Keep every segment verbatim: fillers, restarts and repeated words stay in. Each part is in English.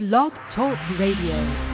Blog Talk Radio.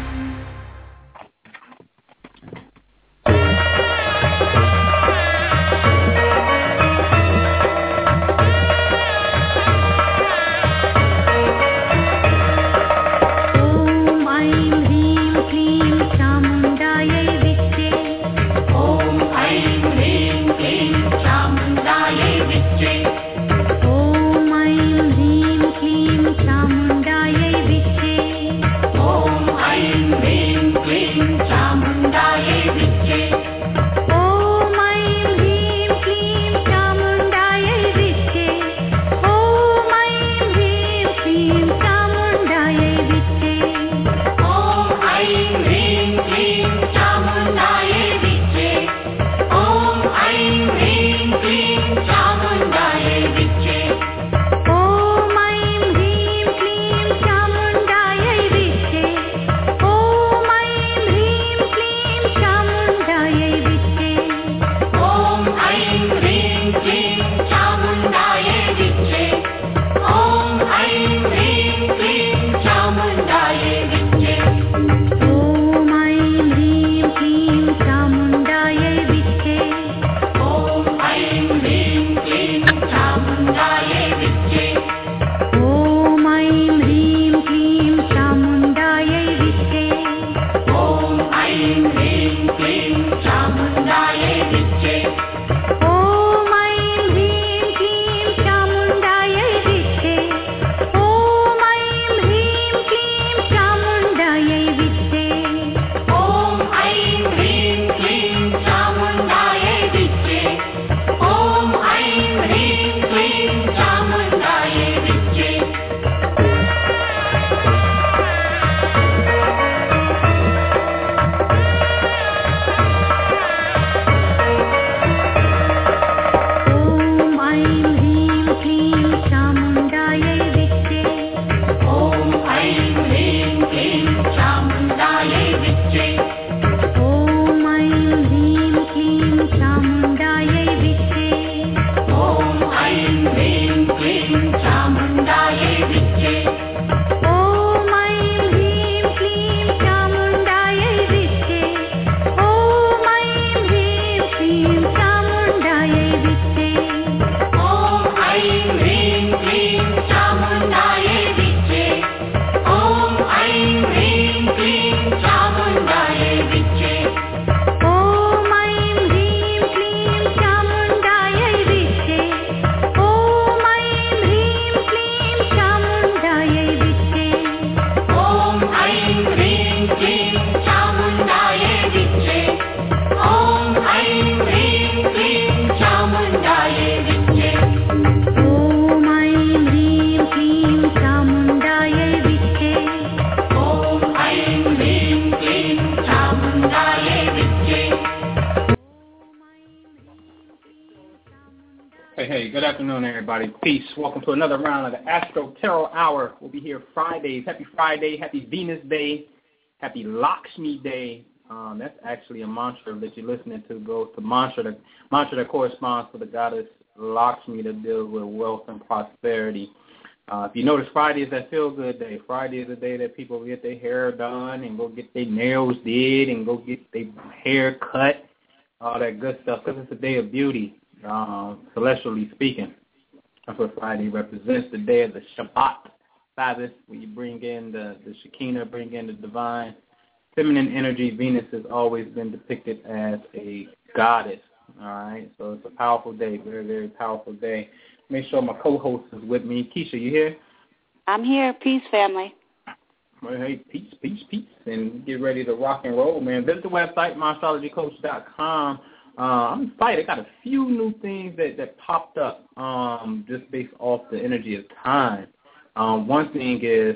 Peace. Welcome to another round of the Astro Tarot Hour. We'll be here Fridays. Happy Friday. Happy Venus Day. Happy Lakshmi Day. Um, that's actually a mantra that you're listening to. Goes to mantra, the mantra that corresponds to the goddess Lakshmi that deals with wealth and prosperity. Uh, if you notice, Friday is that feel-good day. Friday is the day that people get their hair done and go get their nails did and go get their hair cut, all that good stuff, because it's a day of beauty, uh, celestially speaking. That's what Friday represents, the day of the Shabbat, Sabbath, where you bring in the, the Shekinah, bring in the divine feminine energy. Venus has always been depicted as a goddess, all right? So it's a powerful day, very, very powerful day. Make sure my co-host is with me. Keisha, you here? I'm here. Peace, family. Well, hey, peace, peace, peace, and get ready to rock and roll, man. Visit the website, my astrology coach dot com. Uh, I'm excited. I got a few new things that, that popped up um, just based off the energy of time. Um, one thing is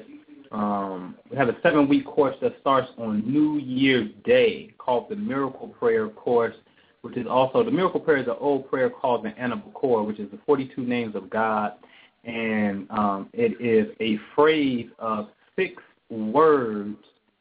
um, we have a seven-week course that starts on New Year's Day called the Miracle Prayer Course, which is also, the Miracle Prayer is an old prayer called the Anubis Core, which is the forty-two names of God, and um, it is a phrase of six words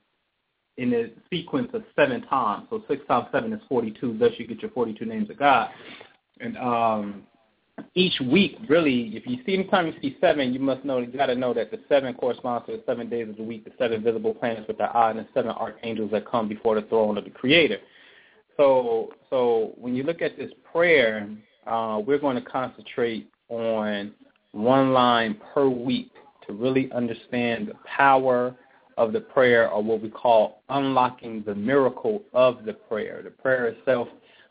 in a sequence of seven times. So six times seven is forty-two. Thus, you get your forty-two names of God. And um, each week, really, if you see anytime you see seven, you must know, you got to know that the seven corresponds to the seven days of the week, the seven visible planets with the eye, and the seven archangels that come before the throne of the Creator. So, so when you look at this prayer, uh, we're going to concentrate on one line per week to really understand the power of the prayer, or what we call unlocking the miracle of the prayer. The prayer itself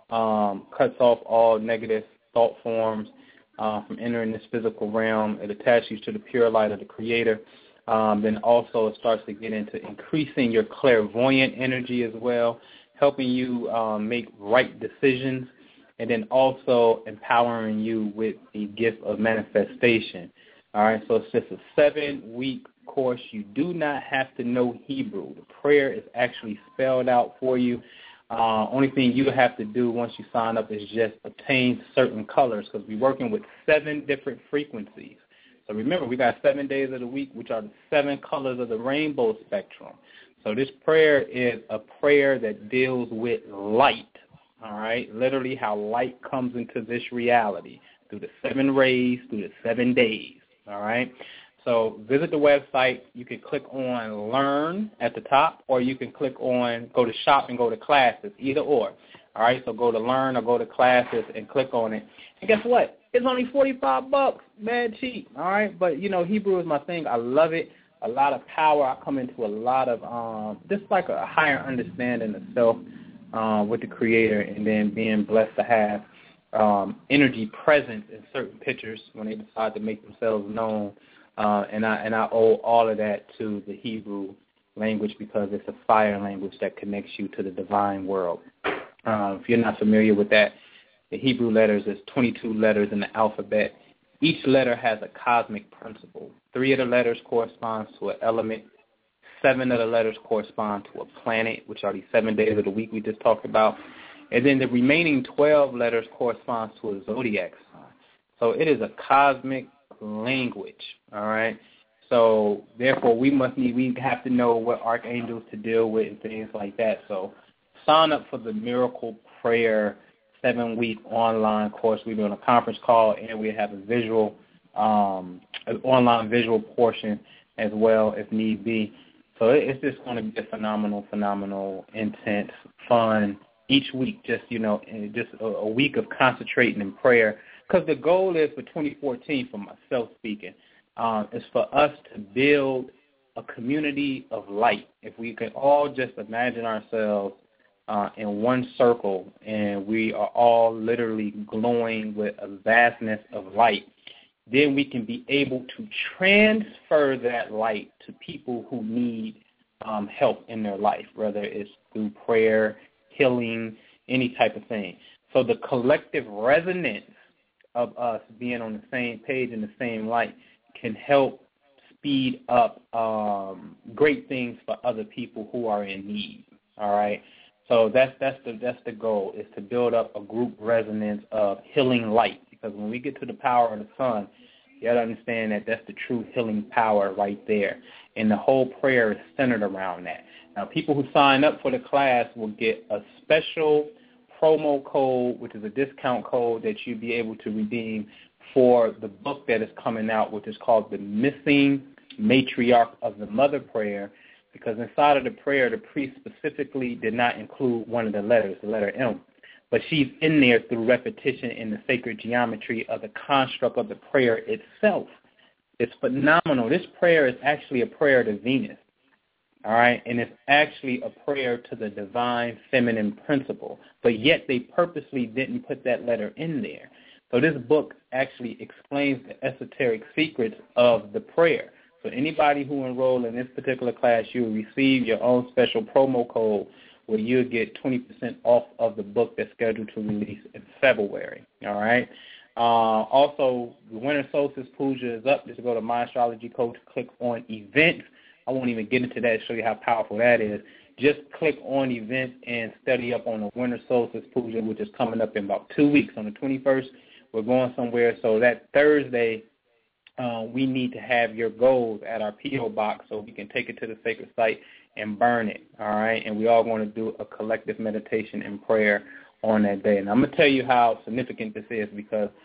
um, cuts off all negative thought forms uh, from entering this physical realm. It attaches you to the pure light of the Creator. Um, then also it starts to get into increasing your clairvoyant energy as well, helping you um, make right decisions, and then also empowering you with the gift of manifestation. All right, so it's just a seven-week course. You do not have to know Hebrew. The prayer is actually spelled out for you. Uh, only thing you have to do once you sign up is just obtain certain colors, because we're working with seven different frequencies. So remember, we got seven days of the week, which are the seven colors of the rainbow spectrum. So this prayer is a prayer that deals with light, all right, literally how light comes into this reality through the seven rays, through the seven days, all right. So visit the website. You can click on Learn at the top, or you can click on, go to Shop and go to Classes, either or. All right, so go to Learn or go to Classes and click on it. And guess what? It's only forty-five bucks, mad cheap, all right? But, you know, Hebrew is my thing. I love it. A lot of power. I come into a lot of um, just like a higher understanding of self uh, with the Creator, and then being blessed to have um, energy presence in certain pictures when they decide to make themselves known. Uh, and I and I owe all of that to the Hebrew language, because it's a fire language that connects you to the divine world. Uh, if you're not familiar with that, the Hebrew letters is twenty-two letters in the alphabet. Each letter has a cosmic principle. Three of the letters correspond to an element. Seven of the letters correspond to a planet, which are the seven days of the week we just talked about. And then the remaining twelve letters correspond to a zodiac sign. So it is a cosmic language, all right? So therefore we must need, we have to know what archangels to deal with and things like that. So sign up for the Miracle Prayer seven-week online course. We're doing a conference call, and we have a visual, um, an online visual portion as well if need be. So it's just going to be a phenomenal, phenomenal, intense, fun each week, just, you know, just a, a week of concentrating in prayer. Because the goal is for twenty fourteen, for myself speaking, um, is for us to build a community of light. If we can all just imagine ourselves uh, in one circle, and we are all literally glowing with a vastness of light, then we can be able to transfer that light to people who need um, help in their life, whether it's through prayer, healing, any type of thing. So the collective resonance of us being on the same page and the same light can help speed up um, great things for other people who are in need. All right, so that's that's the that's the goal, is to build up a group resonance of healing light. Because when we get to the power of the sun, you got to understand that that's the true healing power right there, and the whole prayer is centered around that. Now, people who sign up for the class will get a special promo code, which is a discount code that you'll be able to redeem for the book that is coming out, which is called The Missing Matriarch of the Mother Prayer, because inside of the prayer, the priest specifically did not include one of the letters, the letter M, but she's in there through repetition in the sacred geometry of the construct of the prayer itself. It's phenomenal. This prayer is actually a prayer to Venus. All right, and it's actually a prayer to the divine feminine principle, but yet they purposely didn't put that letter in there. So this book actually explains the esoteric secrets of the prayer. So anybody who enroll in this particular class, you'll receive your own special promo code where you'll get twenty percent off of the book that's scheduled to release in February. All right. Uh, also, the Winter Solstice Puja is up. Just go to My Astrology Coach, click on Events. I won't even get into that to show you how powerful that is. Just click on Events and study up on the Winter Solstice Puja, which is coming up in about two weeks. On the twenty-first, we're going somewhere. So that Thursday, uh, we need to have your goals at our P O box so we can take it to the sacred site and burn it, all right? And we all going to do a collective meditation and prayer on that day. And I'm going to tell you how significant this is, because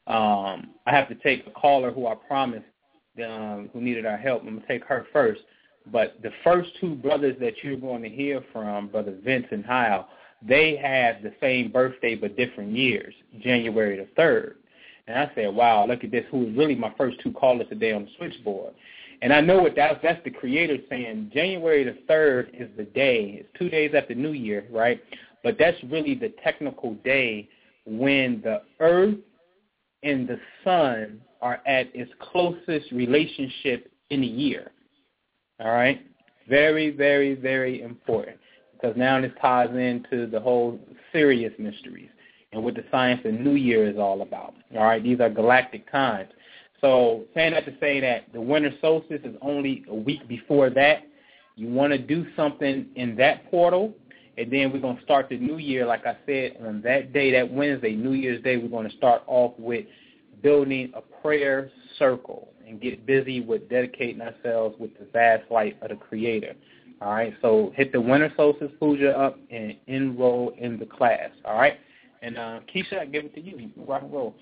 Um, I have to take a caller who I promised um, who needed our help. I'm going to take her first. But the first two brothers that you're going to hear from, Brother Vince and Hyle, they have the same birthday but different years, January the third. And I said, wow, look at this, who was really my first two callers today on the switchboard. And I know what that's, that's the Creator saying. January the third is the day. It's two days after New Year, right? But that's really the technical day when the earth and the sun are at its closest relationship in a year. All right? Very, very, very important, because now this ties into the whole Sirius mysteries and what the science of New Year is all about. All right? These are galactic times. So saying that to say that the winter solstice is only a week before that. You want to do something in that portal, and then we're going to start the new year, like I said, on that day, that Wednesday, New Year's Day, we're going to start off with building a prayer circle and get busy with dedicating ourselves with the vast light of the Creator. All right, so hit the winter solstice puja up and enroll in the class. All right, and uh, Keisha, I give it to you. You can rock and roll.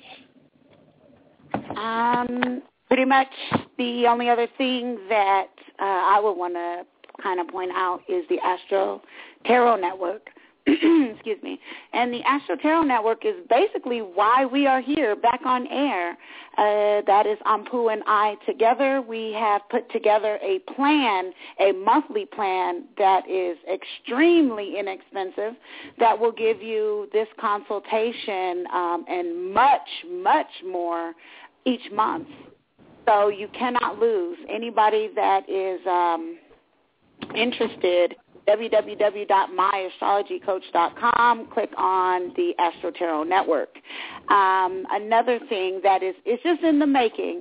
Um, pretty much the only other thing that uh, I would want to kind of point out is the Astro Tarot Network. Excuse me. And the Astro Tarot Network is basically why we are here back on air. Uh, that is Ampu and I together. We have put together a plan, a monthly plan that is extremely inexpensive, that will give you this consultation um, and much, much more each month. So you cannot lose. Anybody that is um, interested, w w w dot my astrology coach dot com, click on the Astro Tarot Network. Um, another thing that is, it's just in the making,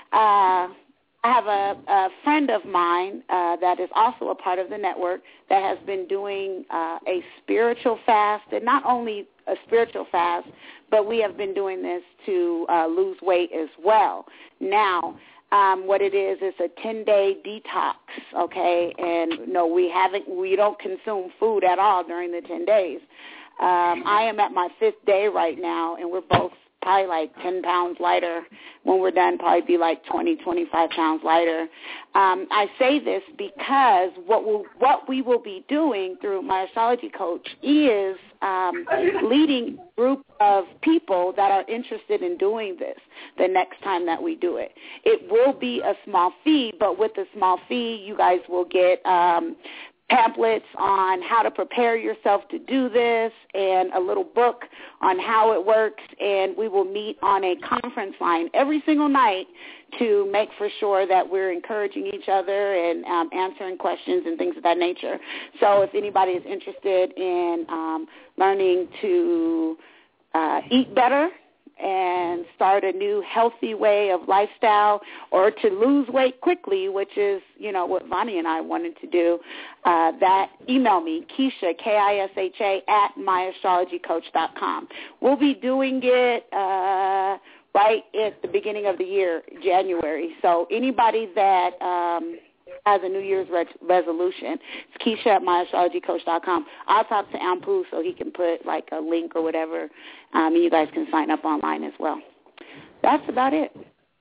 uh, I have a, a friend of mine uh, that is also a part of the network that has been doing uh, a spiritual fast, and not only a spiritual fast, but we have been doing this to uh, lose weight as well. Now, Um, what it is is a ten-day detox, okay? And no, we haven't, we don't consume food at all during the ten days. Um, I am at my fifth day right now, and we're both probably like ten pounds lighter. When we're done, probably be like twenty, twenty-five pounds lighter. Um, I say this because what we'll, what we will be doing through my astrology coach is um, leading a group of people that are interested in doing this the next time that we do it. It will be a small fee, but with the small fee, you guys will get um, pamphlets on how to prepare yourself to do this and a little book on how it works, and we will meet on a conference line every single night to make for sure that we're encouraging each other and um, answering questions and things of that nature. So if anybody is interested in um, learning to uh, eat better and start a new healthy way of lifestyle, or to lose weight quickly, which is, you know, what Vonnie and I wanted to do, uh, that email me, Keisha, K I S H A, at my astrology coach dot com. We'll be doing it uh, right at the beginning of the year, January. So anybody that um, has a New Year's re- resolution, it's Keisha at my astrology coach dot com. I'll talk to Ampu so he can put like a link or whatever, um, and you guys can sign up online as well. That's about it.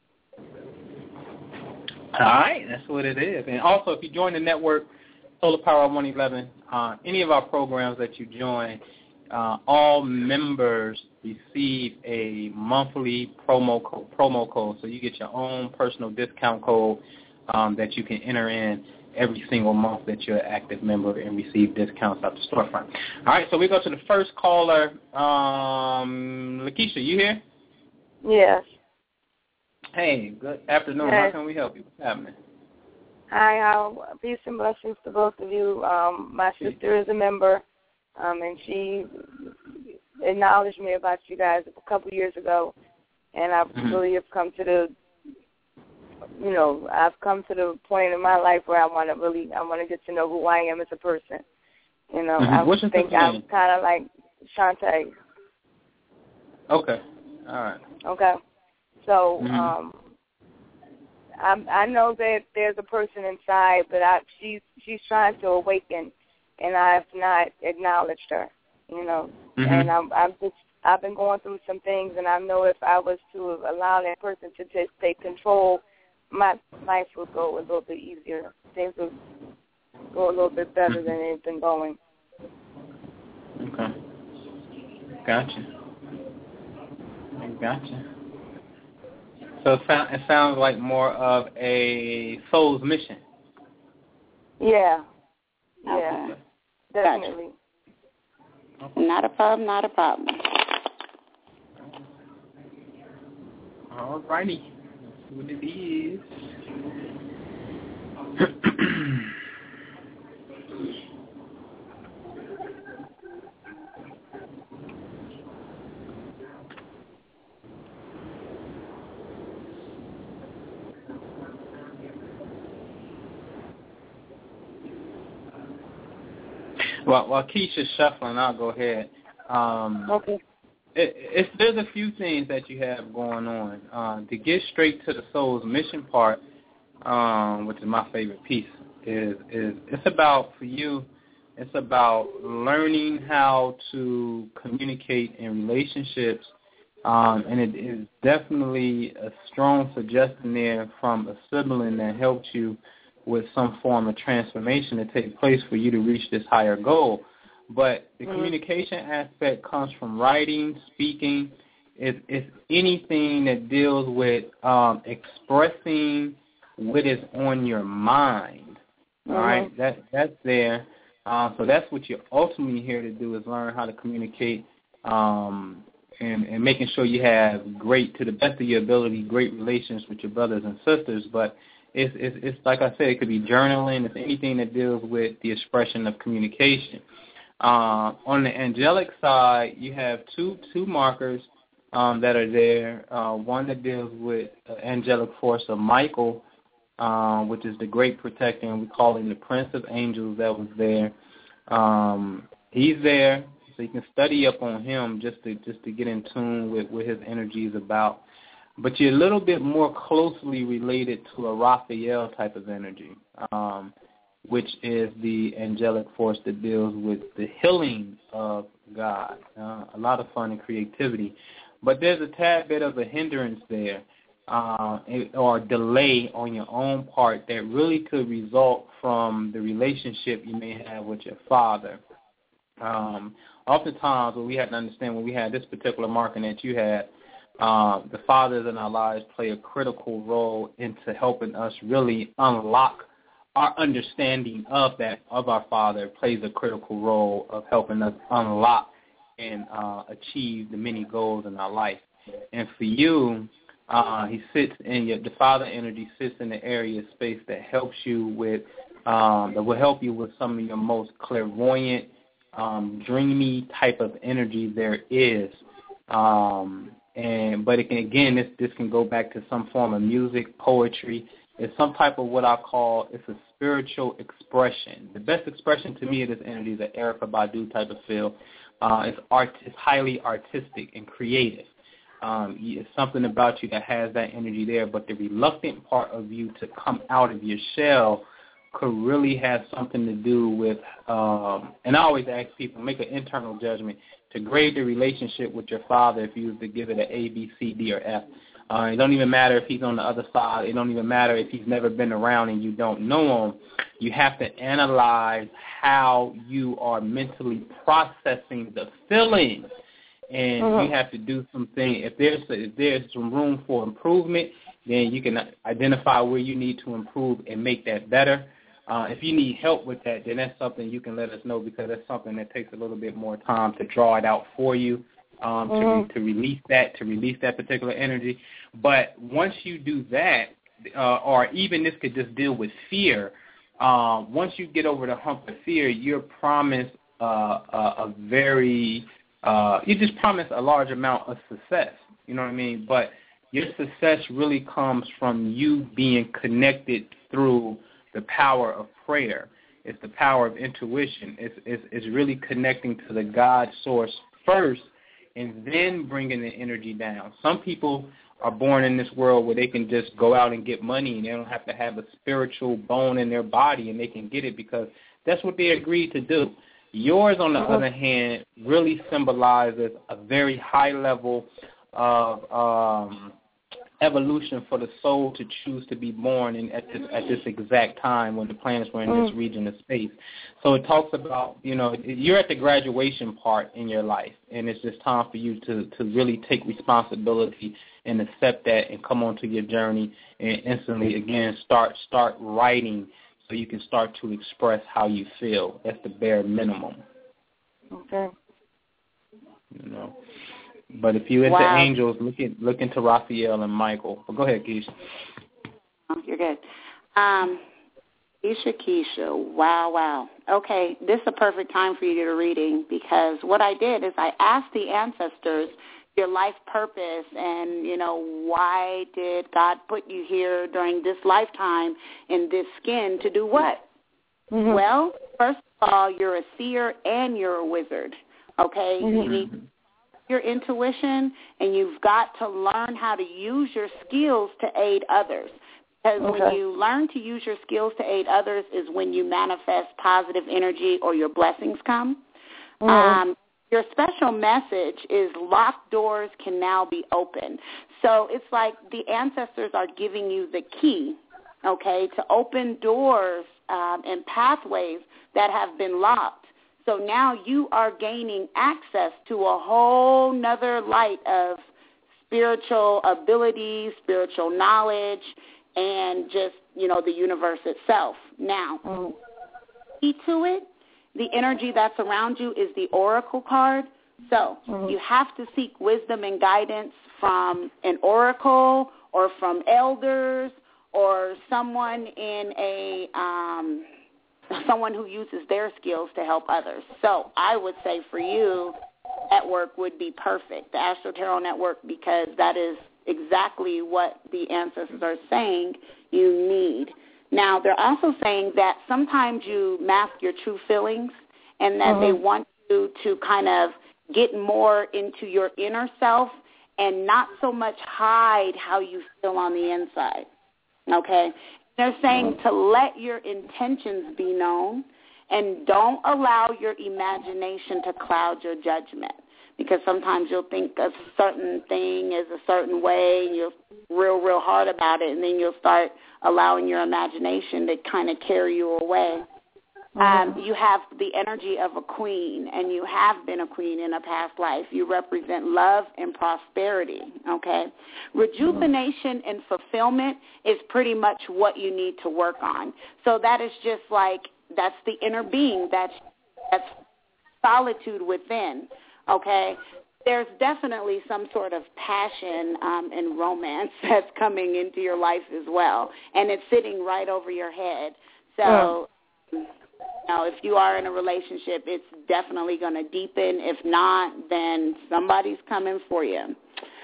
All right, that's what it is. And also, if you join the network, Solar Power one eleven, uh, any of our programs that you join, uh, all members receive a monthly promo code, promo code, so you get your own personal discount code um, that you can enter in every single month that you're an active member and receive discounts at the storefront. All right, so we go to the first caller. Um, Lakeisha, you here? Yes. Hey, good afternoon. Yes. How can we help you? What's happening? Hi, Al. Peace and blessings to both of you. Um, my sister is a member, um, and she acknowledged me about you guys a couple years ago, and I mm-hmm. really have come to the, you know, I've come to the point in my life where I want to really, I want to get to know who I am as a person. You know, mm-hmm. I What's your think I'm kind of like Shantae. Okay. All right. Okay. So mm-hmm. um, I, I know that there's a person inside, but I, she's she's trying to awaken, and I have not acknowledged her. You know, mm-hmm. and I'm I'm just I've been going through some things, and I know if I was to allow that person to just take control, my life would go a little bit easier. Things would go a little bit better than it's been going. Okay. Gotcha. Gotcha. So it, sound, it sounds like more of a soul's mission. Yeah. Yeah. Okay. Definitely. Gotcha. Not a problem, not a problem. All righty. Let's see what it is. While, while Keisha's shuffling, I'll go ahead. Um, okay. It, it's, there's a few things that you have going on. Uh, to get straight to the soul's mission part, um, which is my favorite piece, is is it's about, for you, it's about learning how to communicate in relationships, um, and it is definitely a strong suggestion there from a sibling that helped you with some form of transformation to take place for you to reach this higher goal. But the mm-hmm. communication aspect comes from writing, speaking. It's, it's anything that deals with um, expressing what is on your mind. Mm-hmm. All right, that that's there. Uh, so that's what you're ultimately here to do, is learn how to communicate um, and, and making sure you have great, to the best of your ability, great relations with your brothers and sisters. But it's, it's, it's like I said, it could be journaling. It's anything that deals with the expression of communication. Uh, on the angelic side, you have two two markers um, that are there. Uh, one that deals with uh, angelic force of Michael, uh, which is the great protector, and we call him the Prince of Angels. That was there. Um, he's there, so you can study up on him just to just to get in tune with what his energy is about. But you're a little bit more closely related to a Raphael type of energy, um, which is the angelic force that deals with the healing of God. Uh, a lot of fun and creativity. But there's a tad bit of a hindrance there, uh, or delay on your own part that really could result from the relationship you may have with your father. Um, oftentimes, what we have to understand, when we had this particular marking that you had, uh, the fathers in our lives play a critical role into helping us really unlock our understanding of that, of our Father, plays a critical role of helping us unlock and uh, achieve the many goals in our life. And for you, uh, he sits in your, the Father energy sits in the area of space that helps you with, um, that will help you with some of your most clairvoyant, um, dreamy type of energy there is. Um, and but it can, again, this this can go back to some form of music, poetry. It's some type of what I call, it's a spiritual expression. The best expression to me of this energy is an Erykah Badu type of feel. Uh, it's art, it's highly artistic and creative. Um, it's something about you that has that energy there, but the reluctant part of you to come out of your shell could really have something to do with, um, and I always ask people, make an internal judgment to grade the relationship with your father if you was to give it an A, B, C, D, or F. Uh, it don't even matter if he's on the other side. It don't even matter if he's never been around and you don't know him. You have to analyze how you are mentally processing the feelings, and mm-hmm. you have to do something. If there's if there's some room for improvement, then you can identify where you need to improve and make that better. Uh, if you need help with that, then that's something you can let us know, because that's something that takes a little bit more time to draw it out for you. Um, mm-hmm. to, to release that, to release that particular energy. But once you do that, uh, or even this could just deal with fear, uh, once you get over the hump of fear, you're promised uh, a, a very, uh, you just promise a large amount of success, you know what I mean? But your success really comes from you being connected through the power of prayer. It's the power of intuition. It's, it's, it's really connecting to the God source first, and then bringing the energy down. Some people are born in this world where they can just go out and get money, and they don't have to have a spiritual bone in their body, and they can get it because that's what they agreed to do. Yours, on the other hand, really symbolizes a very high level of um, evolution for the soul to choose to be born in at this at this exact time when the planets were in mm. this region of space. So it talks about, you know, you're at the graduation part in your life, and it's just time for you to, to really take responsibility and accept that and come onto your journey and instantly, again, start start writing so you can start to express how you feel. That's the bare minimum. Okay. You know. But if you're into wow. angels, look at look into Raphael and Michael. But go ahead, Keisha. Oh, you're good. Um, Keisha, Keisha, wow, wow. Okay, this is a perfect time for you to get a reading, because what I did is I asked the ancestors your life purpose and, you know, why did God put you here during this lifetime in this skin to do what? Mm-hmm. Well, first of all, you're a seer and you're a wizard, okay? Mm-hmm. You need your intuition, and you've got to learn how to use your skills to aid others. Because okay. when you learn to use your skills to aid others is when you manifest positive energy or your blessings come. Mm-hmm. Um, your special message is locked doors can now be opened. So it's like the ancestors are giving you the key, okay, to open doors um, and pathways that have been locked. So now you are gaining access to a whole nother light of spiritual abilities, spiritual knowledge, and just, you know, the universe itself. Now, mm-hmm. key to it, the energy that's around you is the oracle card. So mm-hmm. you have to seek wisdom and guidance from an oracle or from elders or someone in a um, – someone who uses their skills to help others. So I would say for you, network would be perfect, the Astro Tarot Network, because that is exactly what the ancestors are saying you need. Now, they're also saying that sometimes you mask your true feelings and that mm-hmm. they want you to kind of get more into your inner self and not so much hide how you feel on the inside, okay? They're saying to let your intentions be known and don't allow your imagination to cloud your judgment, because sometimes you'll think a certain thing is a certain way and you're real, real hard about it, and then you'll start allowing your imagination to kind of carry you away. Um, you have the energy of a queen, and you have been a queen in a past life. You represent love and prosperity, okay? Rejuvenation and fulfillment is pretty much what you need to work on. So that is just like, that's the inner being. That's, that's solitude within, okay? There's definitely some sort of passion um, and romance that's coming into your life as well, and it's sitting right over your head. So... Yeah. Now, if you are in a relationship, it's definitely going to deepen. If not, then somebody's coming for you.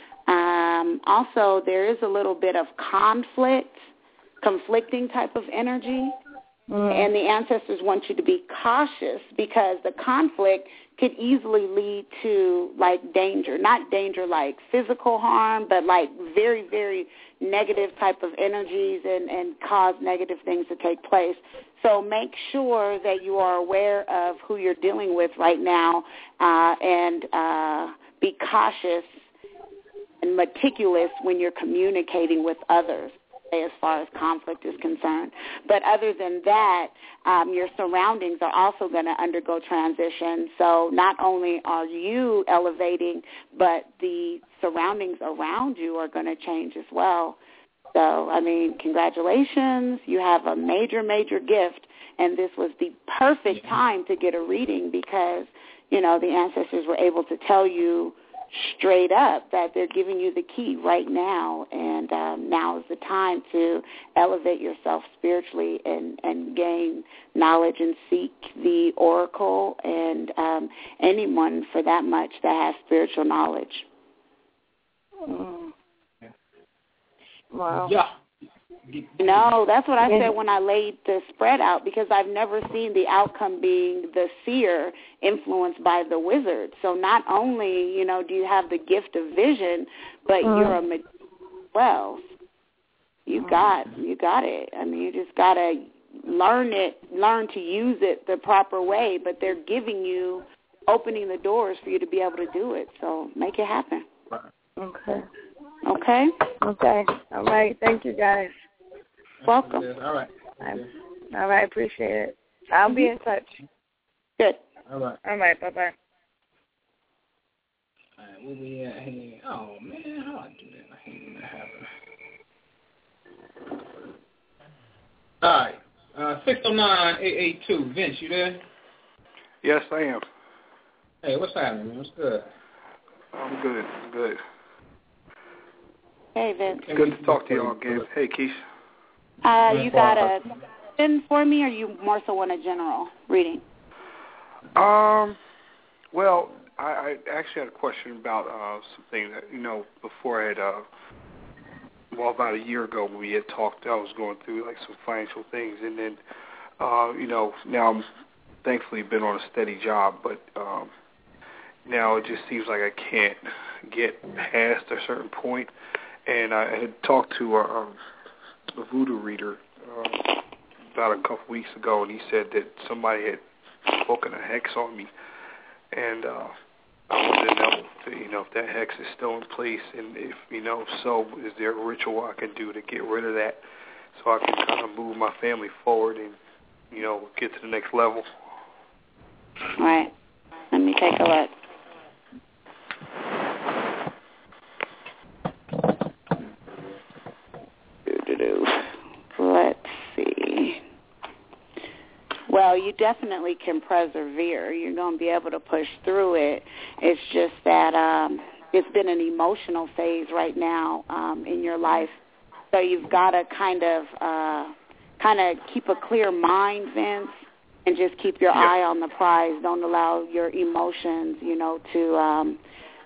Um, also, there is a little bit of conflict, conflicting type of energy, mm. and the ancestors want you to be cautious because the conflict could easily lead to, like, danger. Not danger like physical harm, but, like, very, very negative type of energies and, and cause negative things to take place. So make sure that you are aware of who you're dealing with right now uh, and uh, be cautious and meticulous when you're communicating with others as far as conflict is concerned. But other than that, um, your surroundings are also going to undergo transition. So not only are you elevating, but the surroundings around you are going to change as well. So, I mean, congratulations. You have a major, major gift, and this was the perfect time to get a reading because, you know, the ancestors were able to tell you straight up that they're giving you the key right now, and um, now is the time to elevate yourself spiritually and, and gain knowledge and seek the oracle and um, anyone for that much that has spiritual knowledge. Mm. Wow. Yeah. No, that's what I said when I laid the spread out, because I've never seen the outcome being the seer influenced by the wizard. So not only, you know, do you have the gift of vision, but mm. you're a magician as well. You got, you got it. I mean, you just got to learn it, learn to use it the proper way, but they're giving you, opening the doors for you to be able to do it. So make it happen. Okay. Okay? Okay. All right. Thank you, guys. Welcome. All right. I'm, all right. Appreciate it. I'll be in touch. Good. All right. All right. Bye-bye. All right, where we at here? Oh, man, how I do that? I hate when that happens. All right, uh, six oh nine, eight eight two. Vince, you there? Yes, I am. Hey, what's happening, man? What's good? I'm good. I'm good. Hey, Vince. Good to talk to y'all again. Hey, Keisha. Uh, you got a question for me, or you more so want a general reading? Um, well, I, I actually had a question about uh, something that, you know, before I had, uh, well, about a year ago when we had talked, I was going through, like, some financial things. And then, uh, you know, now I'm thankfully been on a steady job, but um, now it just seems like I can't get past a certain point. And I had talked to a, a voodoo reader uh, about a couple weeks ago, and he said that somebody had spoken a hex on me. And uh, I wanted to know, if, you know, if that hex is still in place, and if, you know, if so, is there a ritual I can do to get rid of that so I can kind of move my family forward and, you know, get to the next level? All right. Let me take a look. Let's see. Well, you definitely can persevere. You're going to be able to push through it. It's just that um, it's been an emotional phase right now um, in your life. So you've got to kind of uh, kind of keep a clear mind, Vince, and just keep your yeah. eye on the prize. Don't allow your emotions, you know, to um,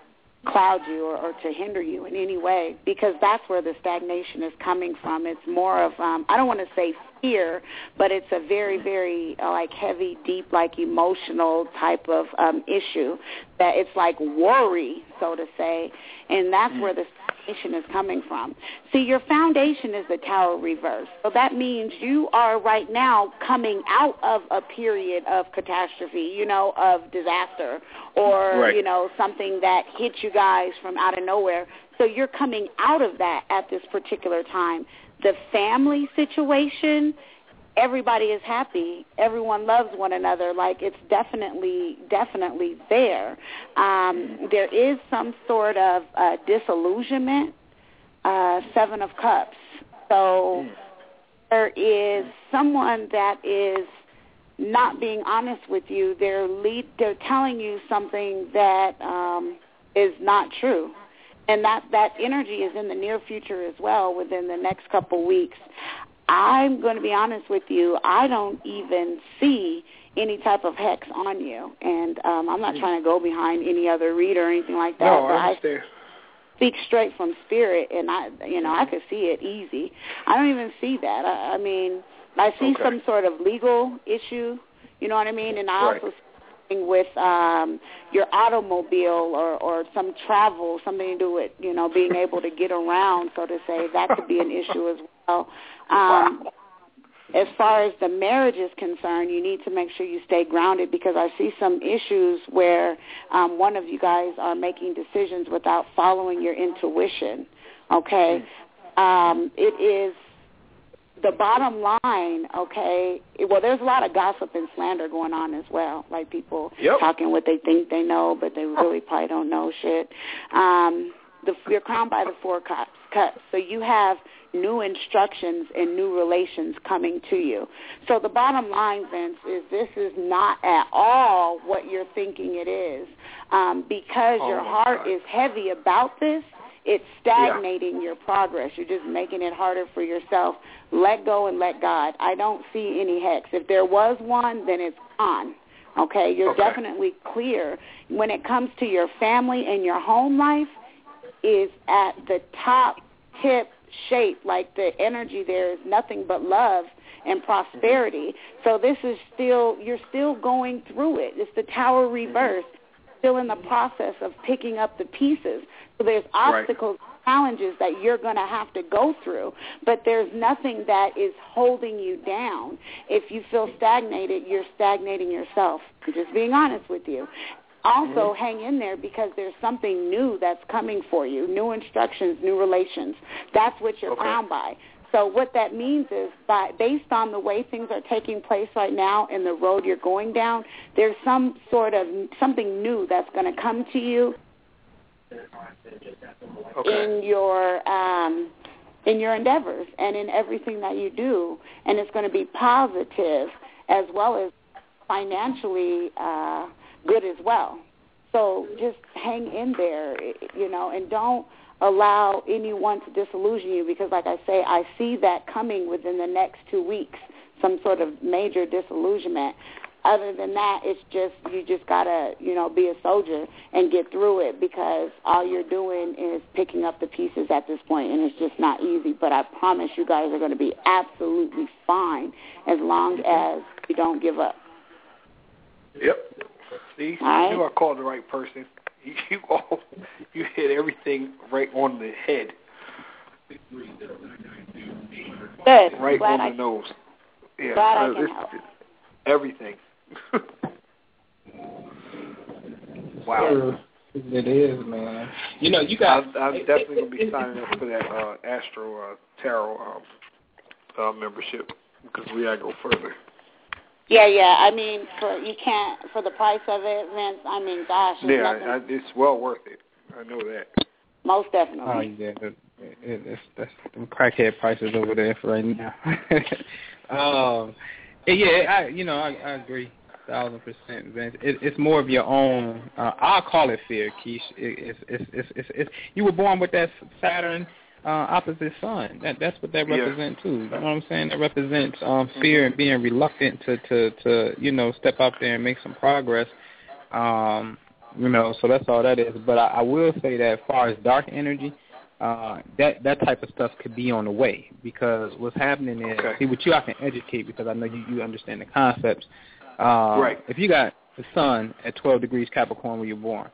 cloud you or, or to hinder you in any way, because that's where the stagnation is coming from. It's more of, um, I don't want to say fear, but it's a very, very uh, like heavy, deep, like emotional type of um, issue that it's like worry, so to say, and that's where the stagnation is coming from. See, your foundation is the Tower reverse, so that means you are right now coming out of a period of catastrophe, you know, of disaster, or, right. you know, something that hit you guys from out of nowhere. So you're coming out of that at this particular time. The family situation, everybody is happy. Everyone loves one another. Like, it's definitely, definitely there. Um, there is some sort of uh, disillusionment, uh, Seven of Cups. So there is someone that is not being honest with you. They're lead, they're telling you something that um, is not true. And that, that energy is in the near future as well, within the next couple weeks. I'm going to be honest with you. I don't even see any type of hex on you. And um, I'm not trying to go behind any other reader or anything like that. No, but I understand. I speak straight from spirit, and I, you know, I could see it easy. I don't even see that. I, I mean, I see okay. some sort of legal issue, you know what I mean? And I right. also with um, your automobile or, or some travel, something to do with, you know, being able to get around, so to say. That could be an issue as well. Um, wow. As far as the marriage is concerned, you need to make sure you stay grounded, because I see some issues where um, one of you guys are making decisions without following your intuition, okay? Um, it is the bottom line, okay, well, there's a lot of gossip and slander going on as well, like people yep. talking what they think they know, but they really probably don't know shit. Um, the, you're crowned by the four cups, cups, so you have new instructions and new relations coming to you. So the bottom line, Vince, is this is not at all what you're thinking it is, um, because oh your heart God. is heavy about this. It's stagnating yeah. your progress. You're just making it harder for yourself. Let go and let God. I don't see any hex. If there was one, then it's gone. Okay? You're okay. definitely clear. When it comes to your family and your home life, is at the top tip shape. Like, the energy there is nothing but love and prosperity. Mm-hmm. So this is still, you're still going through it. It's the Tower reverse. Mm-hmm. Still in the process of picking up the pieces. So there's obstacles right. challenges that you're going to have to go through, but there's nothing that is holding you down. If you feel stagnated, you're stagnating yourself. I'm just being honest with you. Also, hang in there because there's something new that's coming for you, new instructions, new relations. That's what you're okay. crowned by. So what that means is, by, based on the way things are taking place right now and the road you're going down, there's some sort of something new that's going to come to you okay. in your um, in your endeavors and in everything that you do, and it's going to be positive as well as financially uh, good as well. So just hang in there, you know, and don't allow anyone to disillusion you because, like I say, I see that coming within the next two weeks, some sort of major disillusionment. Other than that, it's just you just got to, you know, be a soldier and get through it because all you're doing is picking up the pieces at this point, and it's just not easy. But I promise you guys are going to be absolutely fine as long as you don't give up. Yep. See, all I right? knew I called the right person. You, you, all, you hit everything right on the head. Good. Right glad on I, the nose. Yeah, glad I uh, can it's, help. it's everything. Wow. It is, man. You know, you got. I'm, I'm definitely going to be signing up for that uh, Astro uh, Tarot um, uh, membership because we got to go further. Yeah, yeah. I mean, for you can't for the price of it, Vince. I mean, gosh, it's Yeah, nothing. I, it's well worth it. I know that. Most definitely. Oh yeah, it, it, it's that's them crackhead prices over there for right now. um, yeah, I you know I, I agree, thousand percent, Vince. It, it's more of your own. Uh, I'll call it fear, Keish. It, it's, it's it's it's it's you were born with that Saturn uh, opposite sun. That that's what that Yeah. represents too. You know what I'm saying? That represents um, fear and being reluctant to, to to you know step out there and make some progress. Um, you know, so that's all that is. But I, I will say that as far as dark energy, uh, that that type of stuff could be on the way because what's happening is Okay. see with you I can educate because I know you, you understand the concepts. Uh, Right. If you got the sun at twelve degrees Capricorn where you're born,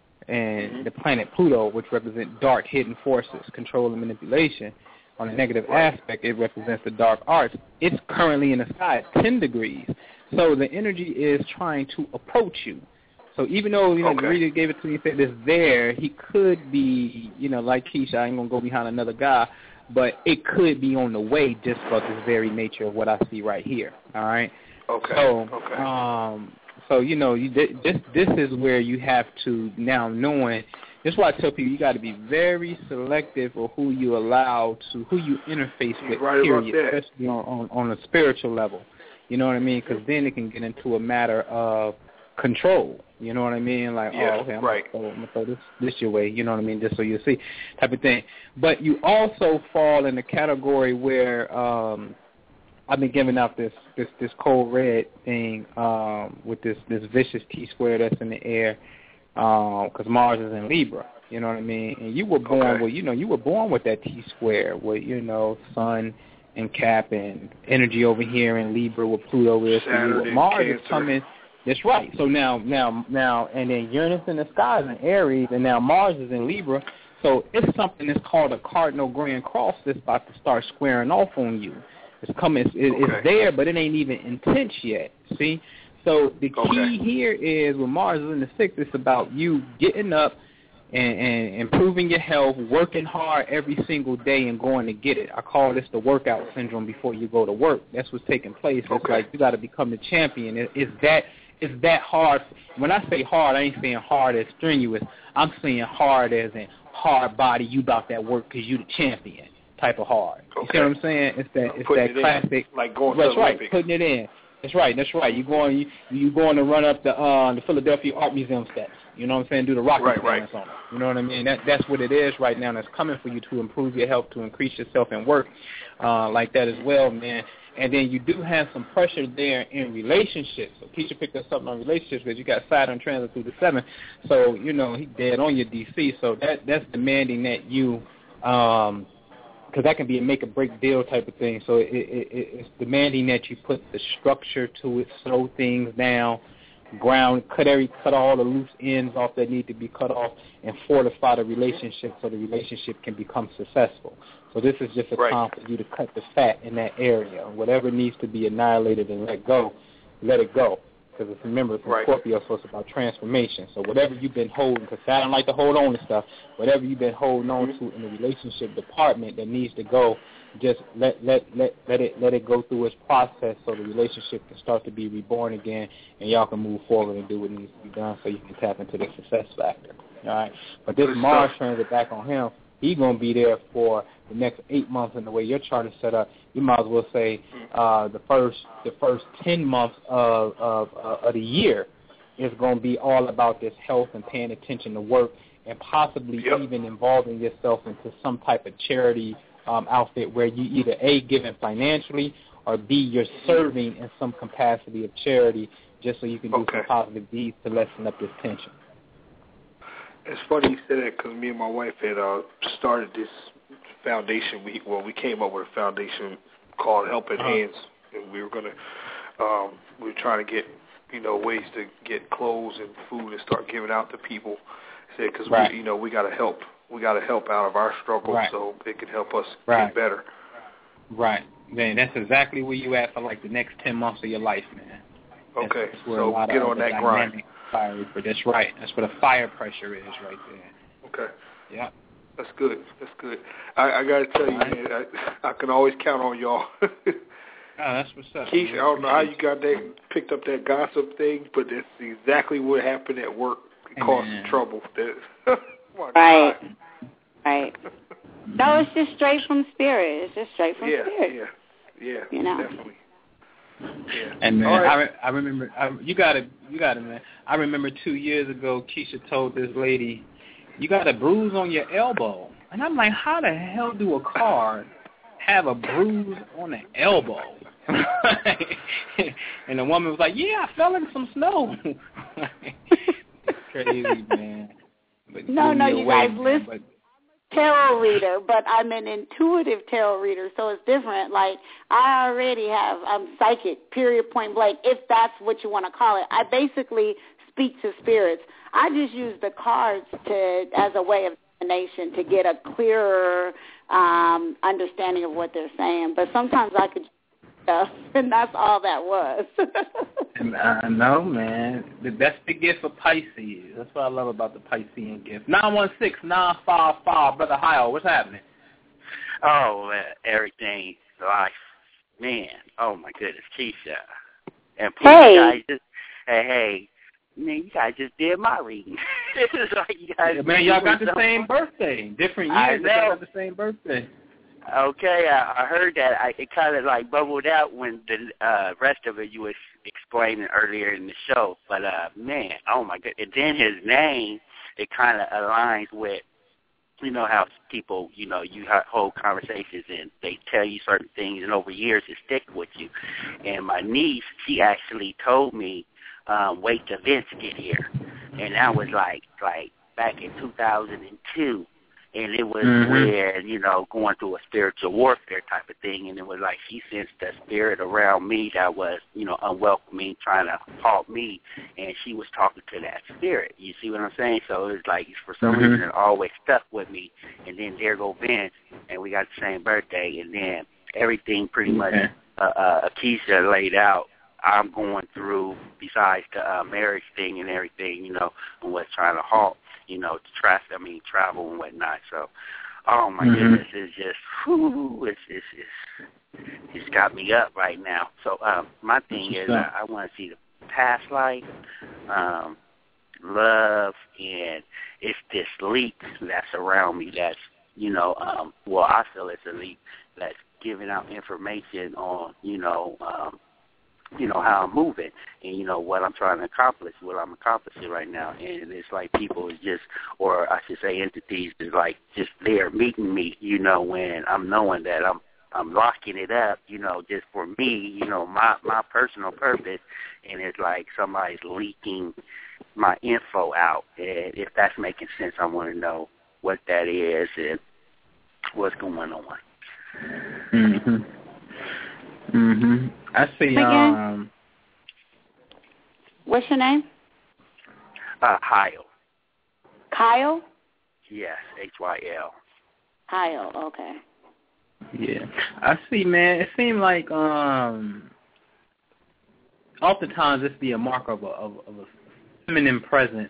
and Mm-hmm. the planet Pluto, which represents dark hidden forces, control and manipulation, on the negative Right. aspect, it represents the dark arts. It's currently in the sky at ten degrees. So the energy is trying to approach you. So even though, you know, Okay. the reader gave it to me and said it's there, he could be, you know, like Keisha, I ain't going to go behind another guy, but it could be on the way just for this very nature of what I see right here, all right? Okay. So, okay. um, so you know, you, this this is where you have to now knowing. This is why I tell people you got to be very selective of who you allow to, who you interface with. Right about period, that. especially on, on on a spiritual level. You know what I mean? Because then it can get into a matter of control. You know what I mean? Like, Yeah, oh, okay, I'm right. gonna throw, I'm gonna throw this this your way. You know what I mean? Just so you see, type of thing. But you also fall in the category where. um I've been giving out this this this cold red thing um, with this this vicious T square that's in the air because um, Mars is in Libra. You know what I mean? And you were born Okay. with you know you were born with that T square with you know Sun and Cap and energy over here in Libra with Pluto is for you. Saturn With and Mars Cancer. is coming. That's right. So now now now and then Uranus in the sky is in Aries and now Mars is in Libra. So it's something that's called a cardinal grand cross that's about to start squaring off on you. It's coming. It's, it, Okay. it's there, but it ain't even intense yet. See, so the key Okay. here is when Mars is in the sixth, it's about you getting up and, and improving your health, working hard every single day, and going to get it. I call this the workout syndrome before you go to work. That's what's taking place. It's Okay. like you got to become the champion. It, it's that. It's that hard. When I say hard, I ain't saying hard as strenuous. I'm saying hard as in hard body. You about that work because you the champion. Type of hard. You Okay. see what I'm saying? It's that it's Putting that it classic. in, like going That's to the right. Olympics. Putting it in. That's right. That's right. You going you you going to run up the uh the Philadelphia Art Museum steps. You know what I'm saying? Do the rocket Right, right. dance on it. You know what I mean? That that's what it is right now. That's coming for you to improve your health, to increase yourself and work uh like that as well, man. And then you do have some pressure there in relationships. So Keisha picked up something on relationships because you got Saturn transit through the seventh. So you know he dead on your D C. So that that's demanding that you. um Because that can be a make-or-break deal type of thing. So it, it, it, it's demanding that you put the structure to it, slow things down, ground, cut every, cut all the loose ends off that need to be cut off, and fortify the relationship so the relationship can become successful. So this is just a right. time for you to cut the fat in that area. Whatever needs to be annihilated and let go, let it go. Because remember, from right. Scorpio, so it's about transformation. So whatever you've been holding, because Saturn like to hold on to stuff, whatever you've been holding on mm-hmm. to in the relationship department that needs to go, just let let let let it let it go through its process so the relationship can start to be reborn again, and y'all can move forward and do what needs to be done so you can tap into the success factor. All right, but this Good Mars stuff. transit back on him, he's gonna be there for the next eight months. And the way your chart is set up, you might as well say uh, the first the first ten months of of, uh, of the year is gonna be all about this health and paying attention to work, and possibly yep. even involving yourself into some type of charity Um, outfit where you either A, giving financially, or B, you're serving in some capacity of charity just so you can do okay. some positive deeds to lessen up this tension. It's funny you said that because me and my wife had uh, started this foundation. We well, we came up with a foundation called Helping uh-huh. Hands, and we were gonna um, we were trying to get you know ways to get clothes and food and start giving out to people. Said because right. we you know we got to help. We got to help out of our struggle right. so it can help us right. get better. Right. Man, that's exactly where you at for like the next ten months of your life, man. Okay, that's, that's so get on that grind. Fire, but that's right. That's where the fire pressure is right there. Okay. Yeah. That's good. That's good. I, I got to tell you, man, I, I can always count on y'all. Oh, that's what's up. Keith, I don't know how you got that, picked up that gossip thing, but that's exactly what happened at work. It hey, caused man. some trouble. Oh my right. God. Right. No, it's just straight from spirit. It's just straight from yeah, spirit. Yeah, yeah, you know? definitely. Yeah. And man, right. I, re- I remember I, you got it, you got it, man. I remember two years ago, Keisha told this lady, "You got a bruise on your elbow," and I'm like, "How the hell do a car have a bruise on the elbow?" And the woman was like, "Yeah, I fell in some snow." Crazy, man. But no, no, you away, guys man, listen. but, Tarot reader, but I'm an intuitive tarot reader, so it's different. Like, I already have, I'm psychic, period, point blank, if that's what you want to call it. I basically speak to spirits. I just use the cards to as a way of divination to get a clearer um, understanding of what they're saying. But sometimes I could stuff, and that's all that was. And I know, man. That's the gift of Pisces. That's what I love about the Piscean gift. nine one six, nine five five, Brother Hyo, what's happening? Oh, uh, everything, life. Man, oh, my goodness, Keisha. And please, hey. you guys just, hey, hey, man, you guys just did my reading. It's like you guys yeah, man, y'all got the so same birthday. Different I years, but y'all got the same birthday. Okay, I, I heard that. I, it kind of like bubbled out when the uh, rest of it you was explaining earlier in the show. But uh, man, oh my god! And then his name, it kind of aligns with, you know, how people, you know, you hold conversations and they tell you certain things, and over years it stick with you. And my niece, she actually told me, um, wait till Vince get here, and that was like like back in two thousand two. And it was mm-hmm. where, you know, going through a spiritual warfare type of thing. And it was like she sensed the spirit around me that was, you know, unwelcoming, trying to halt me. And she was talking to that spirit. You see what I'm saying? So it was like, for some mm-hmm. reason, it always stuck with me. And then there go Vince, and we got the same birthday. And then everything pretty much okay. uh, uh, Keisha laid out, I'm going through, besides the uh, marriage thing and everything, you know, and what's trying to halt, you know, traffic, I mean, travel and whatnot. So, oh, my mm-hmm. goodness, it's just, whoo, it's, it's, it's, it's got me up right now. So, um, my thing is, I, I want to see the past life, um, love, and it's this leak that's around me that's, you know, um, well, I feel it's a leak that's giving out information on, you know, um, you know, how I'm moving and, you know, what I'm trying to accomplish, what I'm accomplishing right now. And it's like people is just, or I should say entities is like just there meeting me, you know, when I'm knowing that I'm I'm locking it up, you know, just for me, you know, my, my personal purpose. And it's like somebody's leaking my info out. And if that's making sense, I want to know what that is and what's going on. Mm-hmm. Mm-hmm. I see. Um, What's your name? Uh, Kyle. Kyle? Yes, H Y L. Kyle, okay. Yeah. I see, man. It seemed like um, oftentimes it's be a mark of a, of, of a feminine presence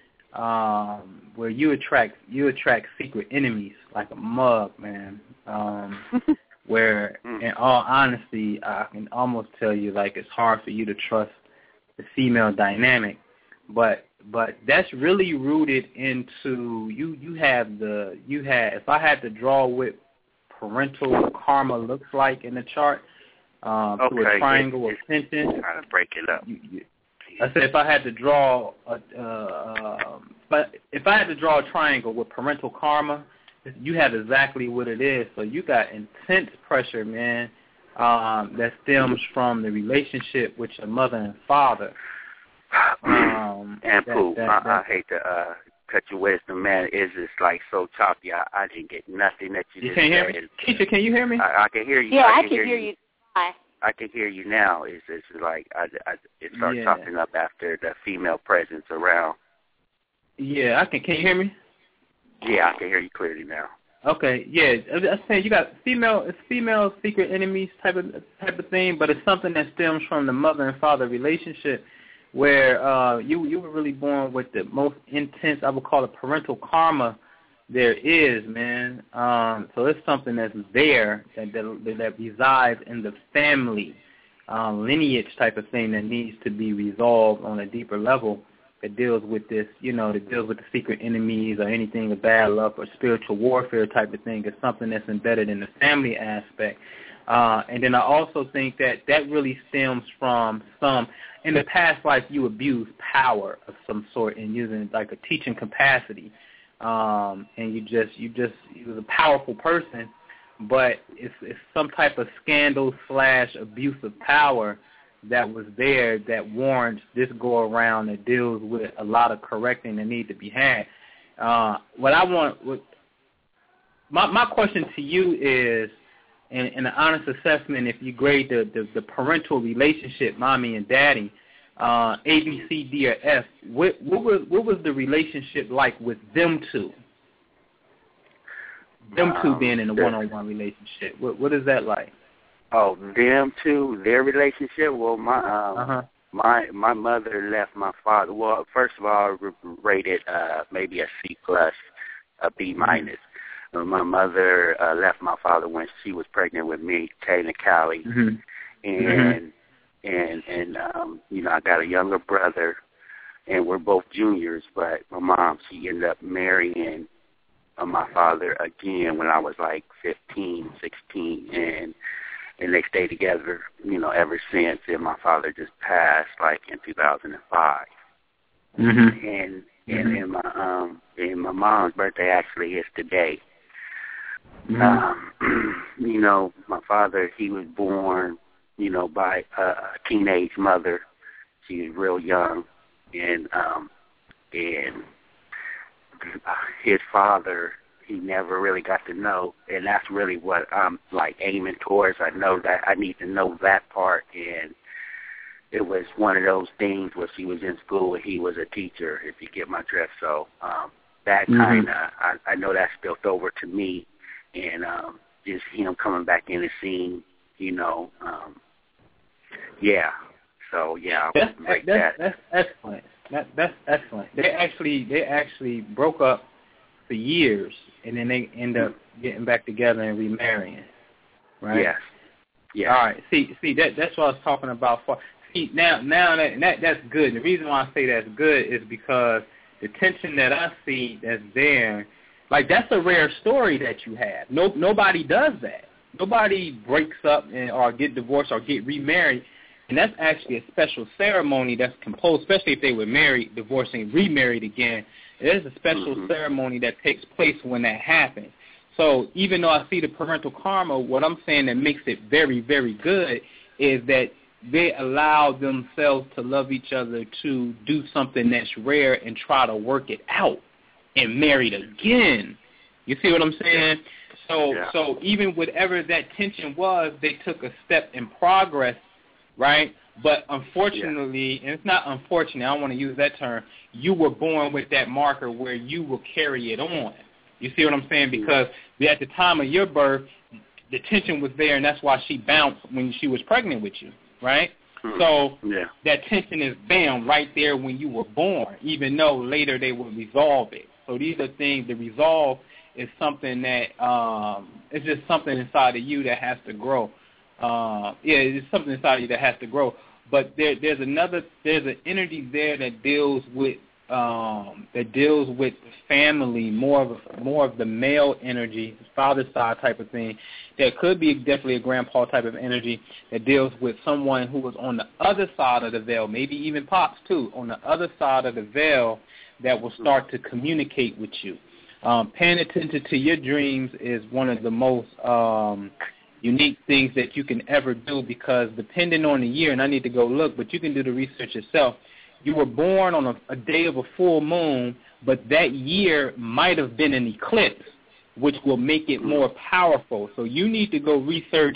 um, where you attract you attract secret enemies like a mug, man. Um, where, in all honesty, I can almost tell you like it's hard for you to trust the female dynamic, but but that's really rooted into you. You have the you have. If I had to draw what parental karma looks like in the chart, um, okay, through a triangle it, of tension. Trying to break it up. You, you, I said if I had to draw, a, uh, uh, but if I had to draw a triangle with parental karma, you have exactly what it is. So you got intense pressure, man, um, that stems from the relationship with your mother and father. Um, and that, Pooh, that, I, that, I hate to uh, cut your wisdom, man. It's just like so choppy. I, I didn't get nothing that you, you just can't hear said. me? Keisha, can you hear me? I, I can hear you. Yeah, I I can, can hear, hear you. you. Hi. I can hear you now. It's just like I, I, it starts Yeah. chopping up after the female presence around. Yeah, I can. Can you hear me? Yeah, I can hear you clearly now. Okay, yeah, I was saying you got female, it's female secret enemies type of type of thing, but it's something that stems from the mother and father relationship, where uh, you you were really born with the most intense, I would call it parental karma there is, man. Um, so it's something that's there that that, that resides in the family um, lineage type of thing that needs to be resolved on a deeper level. That deals with this, you know, that deals with the secret enemies or anything of bad luck or spiritual warfare type of thing. It's something that's embedded in the family aspect. Uh, and then I also think that that really stems from some, in the past life you abused power of some sort and using like a teaching capacity. Um, and you just, you just, you was a powerful person, but it's, it's some type of scandal slash abuse of power that was there that warrants this go-around that deals with a lot of correcting that need to be had. Uh, what I want, what, my, my question to you is, in, in an honest assessment, if you grade the, the, the parental relationship, mommy and daddy, uh, A, B, C, D, or F, what, what, was, what was the relationship like with them two? Them two um, being in a one-on-one relationship. What, what is that like? Oh, them two, their relationship. Well, my um, uh-huh. my my mother left my father. Well, first of all, rated uh, maybe a C plus, a B minus. Mm-hmm. My mother uh, left my father when she was pregnant with me, Taylor Callie, mm-hmm. and mm-hmm. and and um, you know, I got a younger brother, and we're both juniors. But my mom, she ended up marrying uh, my father again when I was like fifteen, sixteen, and. And they stayed together, you know, ever since. And my father just passed, like in two thousand five. Mm-hmm. And mm-hmm. and and my um and my mom's birthday actually is today. Mm-hmm. Um, you know, my father, he was born, you know, by a teenage mother. She was real young, and um and his father, he never really got to know, and that's really what I'm like aiming towards. I know that I need to know that part, and it was one of those things where she was in school and he was a teacher, if you get my drift. So um, that mm-hmm. kind of, I, I know that spilled over to me, and um, just him coming back in the scene, you know, um, yeah. So yeah, that's, I'll break that's, that. That's excellent. That, that's excellent. They actually, they actually broke up for years, and then they end up getting back together and remarrying, right? Yes. Yeah. All right. See, see that that's what I was talking about. For see now, now that, that that's good. The reason why I say that's good is because the tension that I see that's there, like that's a rare story that you have. No, nobody does that. Nobody breaks up and or get divorced or get remarried, and that's actually a special ceremony that's composed, especially if they were married, divorcing, remarried again. There's a special mm-hmm. ceremony that takes place when that happens. So even though I see the parental karma, what I'm saying that makes it very, very good is that they allow themselves to love each other to do something that's rare and try to work it out and married again. You see what I'm saying? So, yeah. so even whatever that tension was, they took a step in progress, right, But unfortunately, yeah. and it's not unfortunate, I don't want to use that term, you were born with that marker where you will carry it on. You see what I'm saying? Because at the time of your birth, the tension was there, and that's why she bounced when she was pregnant with you, right? Mm-hmm. So yeah. that tension is bam right there when you were born, even though later they will resolve it. So these are things, the resolve is something that, um, it's just something inside of you that has to grow. Uh, yeah, it's something inside of you that has to grow. But there, there's another, there's an energy there that deals with, um, that deals with family, more of a, more of the male energy, father side type of thing. That could be definitely a grandpa type of energy that deals with someone who was on the other side of the veil, maybe even pops too, on the other side of the veil that will start to communicate with you. Um, paying attention to your dreams is one of the most um, unique things that you can ever do, because depending on the year, and I need to go look, but you can do the research yourself, you were born on a, a day of a full moon, but that year might have been an eclipse, which will make it more powerful. So you need to go research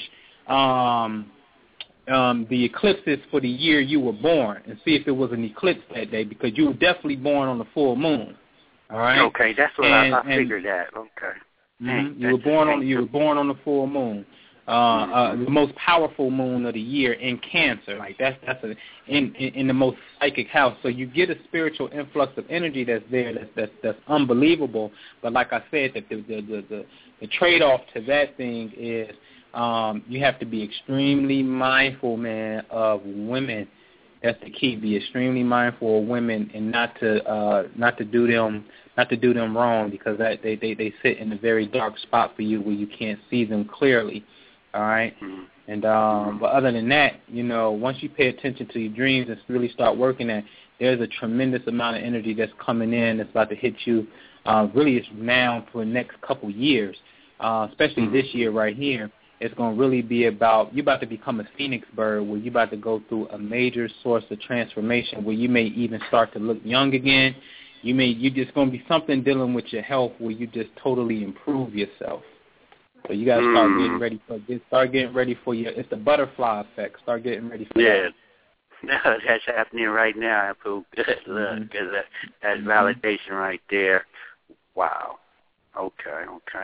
um, um, the eclipses for the year you were born and see if it was an eclipse that day, because you were definitely born on the full moon. All right. Okay, that's what and, I, I figured that. Okay. Mm-hmm. You were born on you were born on the full moon, uh, uh, the most powerful moon of the year in Cancer. Like that's that's a, in, in in the most psychic house. So you get a spiritual influx of energy that's there. That's that's, that's unbelievable. But like I said, that the the the, the, the trade off to that thing is um, you have to be extremely mindful, man, of women. That's the key. Be extremely mindful of women and not to uh, not to do them not to do them wrong, because that they, they, they sit in a very dark spot for you where you can't see them clearly. All right. Mm-hmm. And um, but other than that, you know, once you pay attention to your dreams and really start working at, there's a tremendous amount of energy that's coming in that's about to hit you. Uh, really, it's now for the next couple years, uh, especially mm-hmm. this year right here. It's going to really be about, you're about to become a phoenix bird, where you're about to go through a major source of transformation, where you may even start to look young again. You may, you're just going to be something dealing with your health where you just totally improve yourself. So you got to start getting ready for this. Start getting ready for your, it's the butterfly effect. Start getting ready for yeah. that. No, that's happening right now. Look, mm-hmm. cause that, that's mm-hmm. validation right there. Wow. Okay, okay.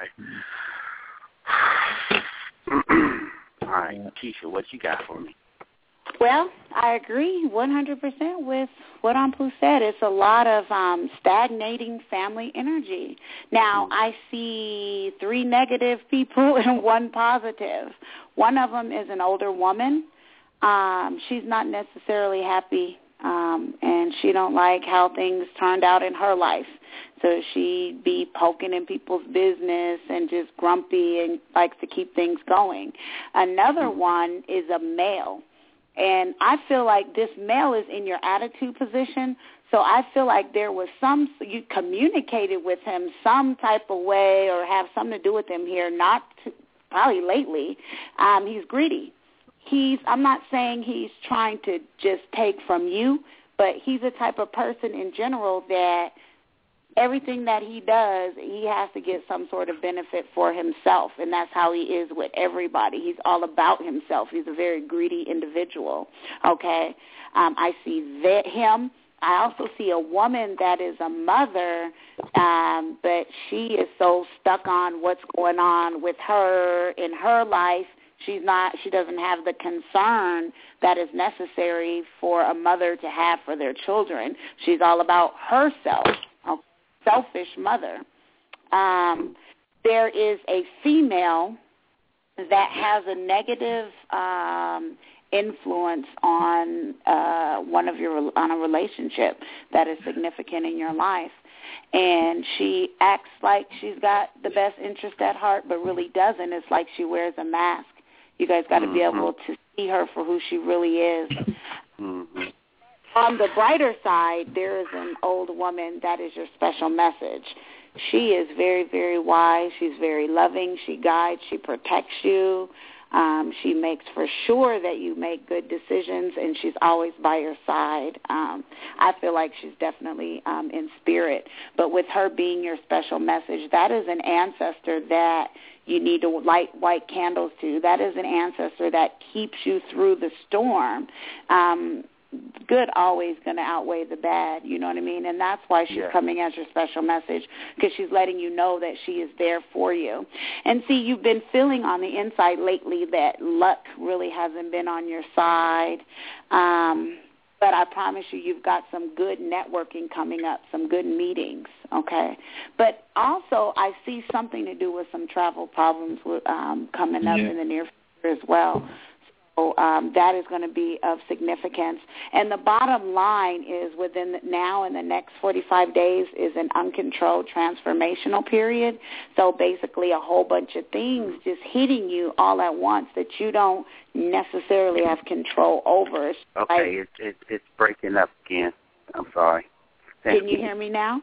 Mm-hmm. All right, Keisha, what you got for me? Well, I agree one hundred percent with what Anpu said. It's a lot of um, stagnating family energy. Now, I see three negative people and one positive. One of them is an older woman. Um, she's not necessarily happy, um, and she don't like how things turned out in her life. So she be poking in people's business and just grumpy and likes to keep things going. Another one is a male. And I feel like this male is in your attitude position, so I feel like there was some, you communicated with him some type of way or have something to do with him here, not to, probably lately. Um, he's greedy. He's, I'm not saying he's trying to just take from you, but he's a type of person in general that everything that he does, he has to get some sort of benefit for himself, and that's how he is with everybody. He's all about himself. He's a very greedy individual, okay? Um, I see that him. I also see a woman that is a mother, um, but she is so stuck on what's going on with her in her life. She's not, she doesn't have the concern that is necessary for a mother to have for their children. She's all about herself. Selfish mother. Um, there is a female that has a negative um, influence on uh, one of your on a relationship that is significant in your life, and she acts like she's got the best interest at heart, but really doesn't. It's like she wears a mask. You guys got to be able to see her for who she really is. Mm-hmm. On the brighter side, there is an old woman that is your special message. She is very, very wise. She's very loving. She guides. She protects you. Um, she makes for sure that you make good decisions, and she's always by your side. Um, I feel like she's definitely um, in spirit. But with her being your special message, that is an ancestor that you need to light white candles to. That is an ancestor that keeps you through the storm. Um, good always going to outweigh the bad, you know what I mean? And that's why she's yeah. coming as your special message, because she's letting you know that she is there for you. And see, you've been feeling on the inside lately that luck really hasn't been on your side. Um, but I promise you, you've got some good networking coming up, some good meetings, okay? But also, I see something to do with some travel problems with, um, coming up yeah. in the near future as well. So um, that is going to be of significance. And the bottom line is within the, now in the next forty-five days is an uncontrolled transformational period. So basically a whole bunch of things just hitting you all at once that you don't necessarily have control over. Okay, like, it, it, it's breaking up again. I'm sorry. Thank can you hear me now?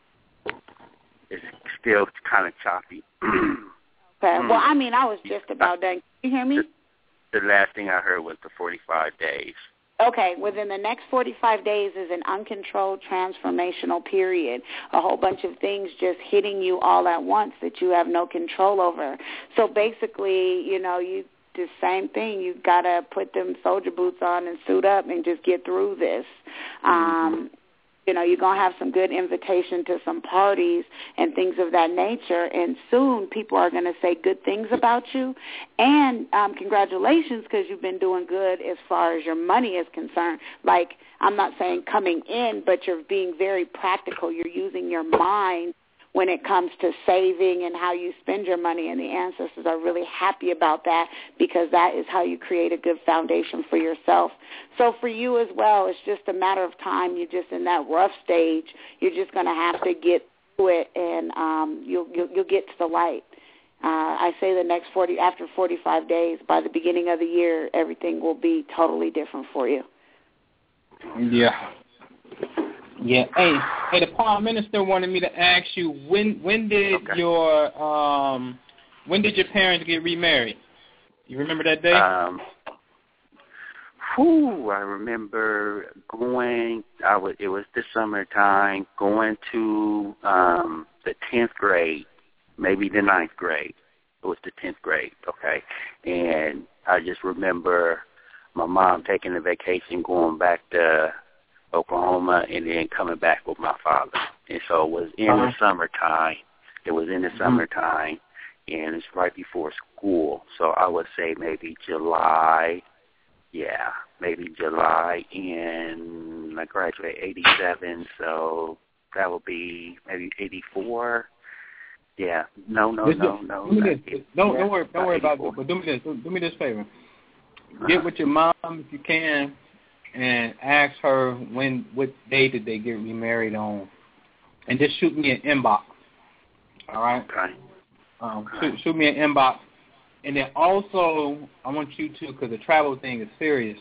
It's still kind of choppy. Okay. Well, I mean, I was just about done. Can you hear me? The last thing I heard was the forty-five days. Okay, within the next forty-five days is an uncontrolled transformational period, a whole bunch of things just hitting you all at once that you have no control over. So basically, you know, you the same thing. You've got to put them soldier boots on and suit up and just get through this. Um, you know, you're going to have some good invitation to some parties and things of that nature, and soon people are going to say good things about you. And um, congratulations, because you've been doing good as far as your money is concerned. Like, I'm not saying coming in, but you're being very practical. You're using your mind when it comes to saving and how you spend your money, and the ancestors are really happy about that, because that is how you create a good foundation for yourself. So for you as well, it's just a matter of time. You're just in that rough stage. You're just going to have to get through it, and um, you'll, you'll you'll get to the light. Uh, I say the next forty after forty-five days, by the beginning of the year, everything will be totally different for you. Yeah. Yeah. Hey, hey, the Prime Minister wanted me to ask you, when when did okay. your um when did your parents get remarried? You remember that day? Um, whew, I remember going. I was. It was the summertime. Going to um, the tenth grade, maybe the ninth grade. It was the tenth grade. Okay, and I just remember my mom taking a vacation, going back to Oklahoma, and then coming back with my father. And so it was in uh-huh. the summertime. It was in the mm-hmm. summertime, and it's right before school. So I would say maybe July. Yeah, maybe July, and I graduated eighty-seven, so that would be maybe eighty-four. Yeah, no, no, Just no, do, no. Do me this. It, Don't yeah, don't worry don't worry about eighty-four. it. But do me this. Do, do me this favor. Uh-huh. Get with your mom if you can, and ask her when what day did they get remarried on, and just shoot me an inbox. All right. Okay. Um, shoot, shoot me an inbox, and then also I want you to, because the travel thing is serious.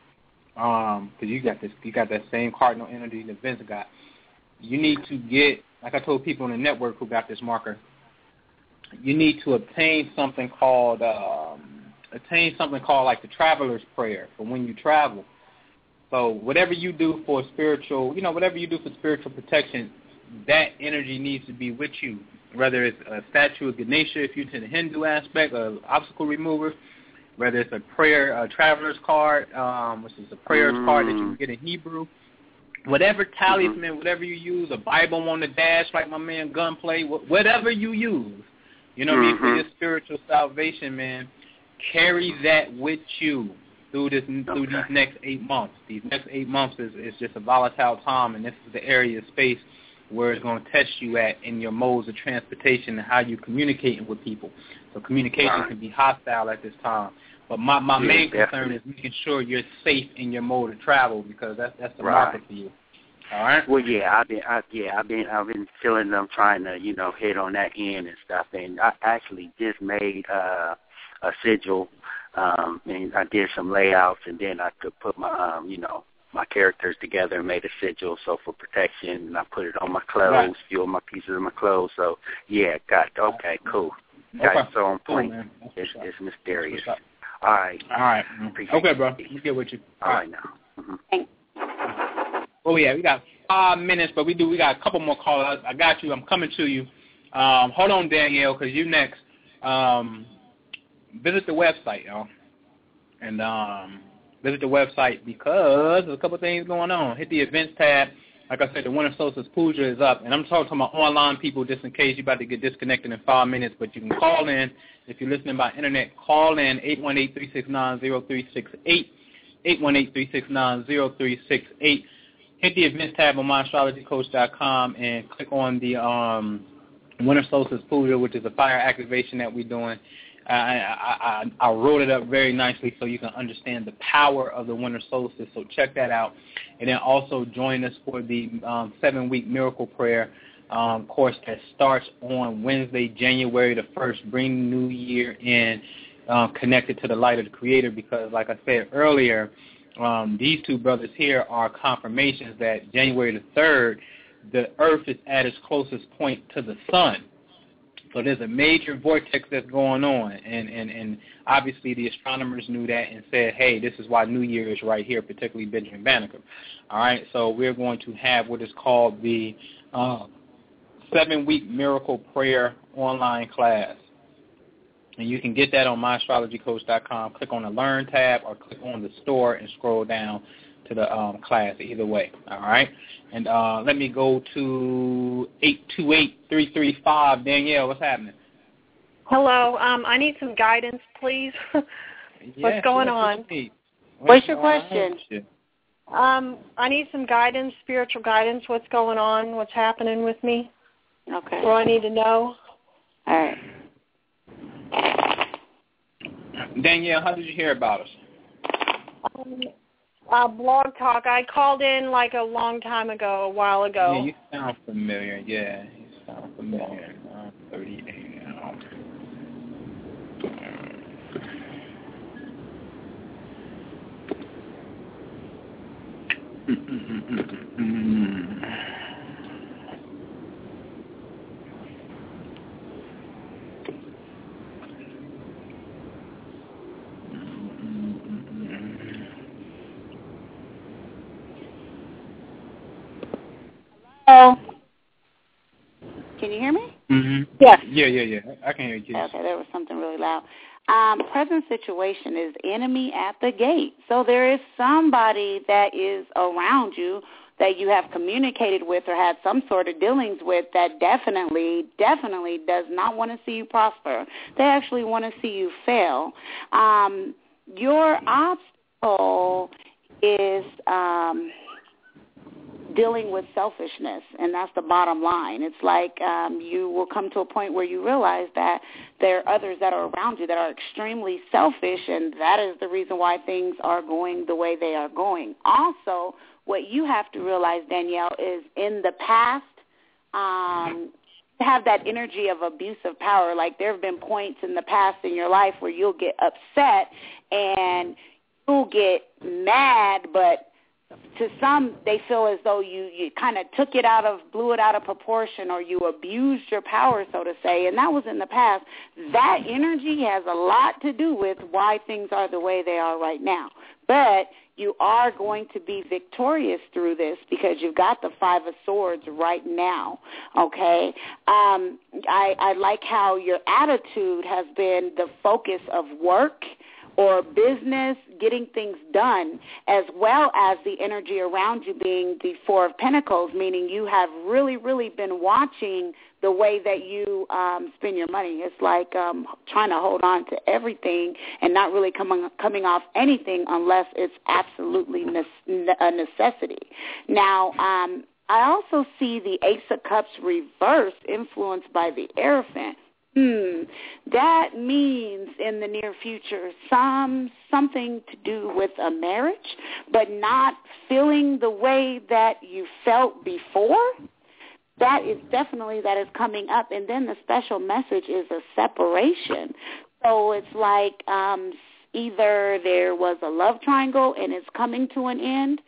Um, because you got this, you got that same cardinal energy that Vince got. You need to get, like I told people in the network who got this marker, you need to obtain something called um, obtain something called like the traveler's prayer for when you travel. So whatever you do for spiritual, you know, whatever you do for spiritual protection, that energy needs to be with you. Whether it's a statue of Ganesha, if you're to the Hindu aspect, an obstacle remover, whether it's a prayer, a traveler's card, um, which is a prayer's mm. card that you can get in Hebrew. Whatever talisman, mm-hmm. whatever you use, a Bible on the dash like my man Gunplay, whatever you use, you know what I mm-hmm. mean, for your spiritual salvation, man, carry that with you through this through okay. these next eight months. These next eight months is, is just a volatile time, and this is the area of space where it's going to test you at in your modes of transportation and how you communicating with people. So communication right. can be hostile at this time. But my, my yeah, main definitely. concern is making sure you're safe in your mode of travel, because that's that's the right. marker for you. All right. Well, yeah, I've been, I, yeah, I've been, I've been feeling them trying to, you know, hit on that end and stuff. And I actually just made uh, a sigil, um, and I did some layouts, and then I could put my, um, you know, my characters together and made a sigil. So for protection, and I put it on my clothes, right. few of my pieces of my clothes. So yeah, got okay, cool. Got okay. it so on point. Cool, it's, it's mysterious. All right. All right. Appreciate okay, it. bro. Let's get with you. All, All right. right now. Mm-hmm. Oh yeah, we got five minutes, but we do. We got a couple more calls. I got you. I'm coming to you. Um, hold on, Danielle, because you next. Um, visit the website, y'all, and um, visit the website because there's a couple things going on. Hit the events tab. Like I said, the Winter Solstice Puja is up, and I'm talking about online people just in case you're about to get disconnected in five minutes, but you can call in. If you're listening by internet, call in eight one eight, three six nine, zero three six eight, eight one eight, three six nine, zero three six eight. Hit the events tab on my astrology coach dot com and click on the um, Winter Solstice Puja, which is a fire activation that we're doing. I, I, I, I wrote it up very nicely so you can understand the power of the winter solstice, so check that out. And then also join us for the um, seven-week miracle prayer um, course that starts on Wednesday, January the first. Bring New Year in, uh, connected to the light of the Creator, because like I said earlier, um, these two brothers here are confirmations that January the third, the earth is at its closest point to the sun. So there's a major vortex that's going on, and, and, and obviously the astronomers knew that and said, hey, this is why New Year is right here, particularly Benjamin Banneker. All right, so we're going to have what is called the uh, seven-week miracle prayer online class. And you can get that on my astrology coach dot com. Click on the Learn tab or click on the store and scroll down to the um, class, either way. All right? And uh, let me go to eight two eight, three three five. Danielle, what's happening? Hello. Um, I need some guidance, please. What's yes, going yes, on? What's, What's your question? Um, I need some guidance, spiritual guidance. What's going on? What's happening with me? Okay. What do I need to know? All right. Danielle, how did you hear about us? Um, uh, Blog Talk. I called in like a long time ago, a while ago. Yeah, you sound familiar. Yeah, you sound familiar. Uh, thirty-eight now. Hello. Can you hear me? Mm-hmm. Yes. Yeah, yeah, yeah. I can hear you. Okay, there was something really loud. Um, present situation is enemy at the gate. So there is somebody that is around you that you have communicated with or had some sort of dealings with that definitely, definitely does not want to see you prosper. They actually want to see you fail. Um, your obstacle is um, dealing with selfishness, and that's the bottom line. It's like um, you will come to a point where you realize that there are others that are around you that are extremely selfish, and that is the reason why things are going the way they are going. Also, what you have to realize, Danielle, is in the past, um, have that energy of abusive power. Like there have been points in the past in your life where you'll get upset and you'll get mad, but to some, they feel as though you, you kind of took it out of, blew it out of proportion, or you abused your power, so to say, and that was in the past. That energy has a lot to do with why things are the way they are right now. But you are going to be victorious through this because you've got the Five of Swords right now, okay? Um, I, I like how your attitude has been the focus of work or business, getting things done, as well as the energy around you being the Four of Pentacles, meaning you have really, really been watching the way that you um, spend your money. It's like um, trying to hold on to everything and not really coming coming off anything unless it's absolutely ne- a necessity. Now, um, I also see the Ace of Cups reverse, influenced by the Hierophant. Hmm, that means in the near future some something to do with a marriage, but not feeling the way that you felt before. That is definitely that is coming up. And then the special message is a separation. So it's like um, either there was a love triangle and it's coming to an end,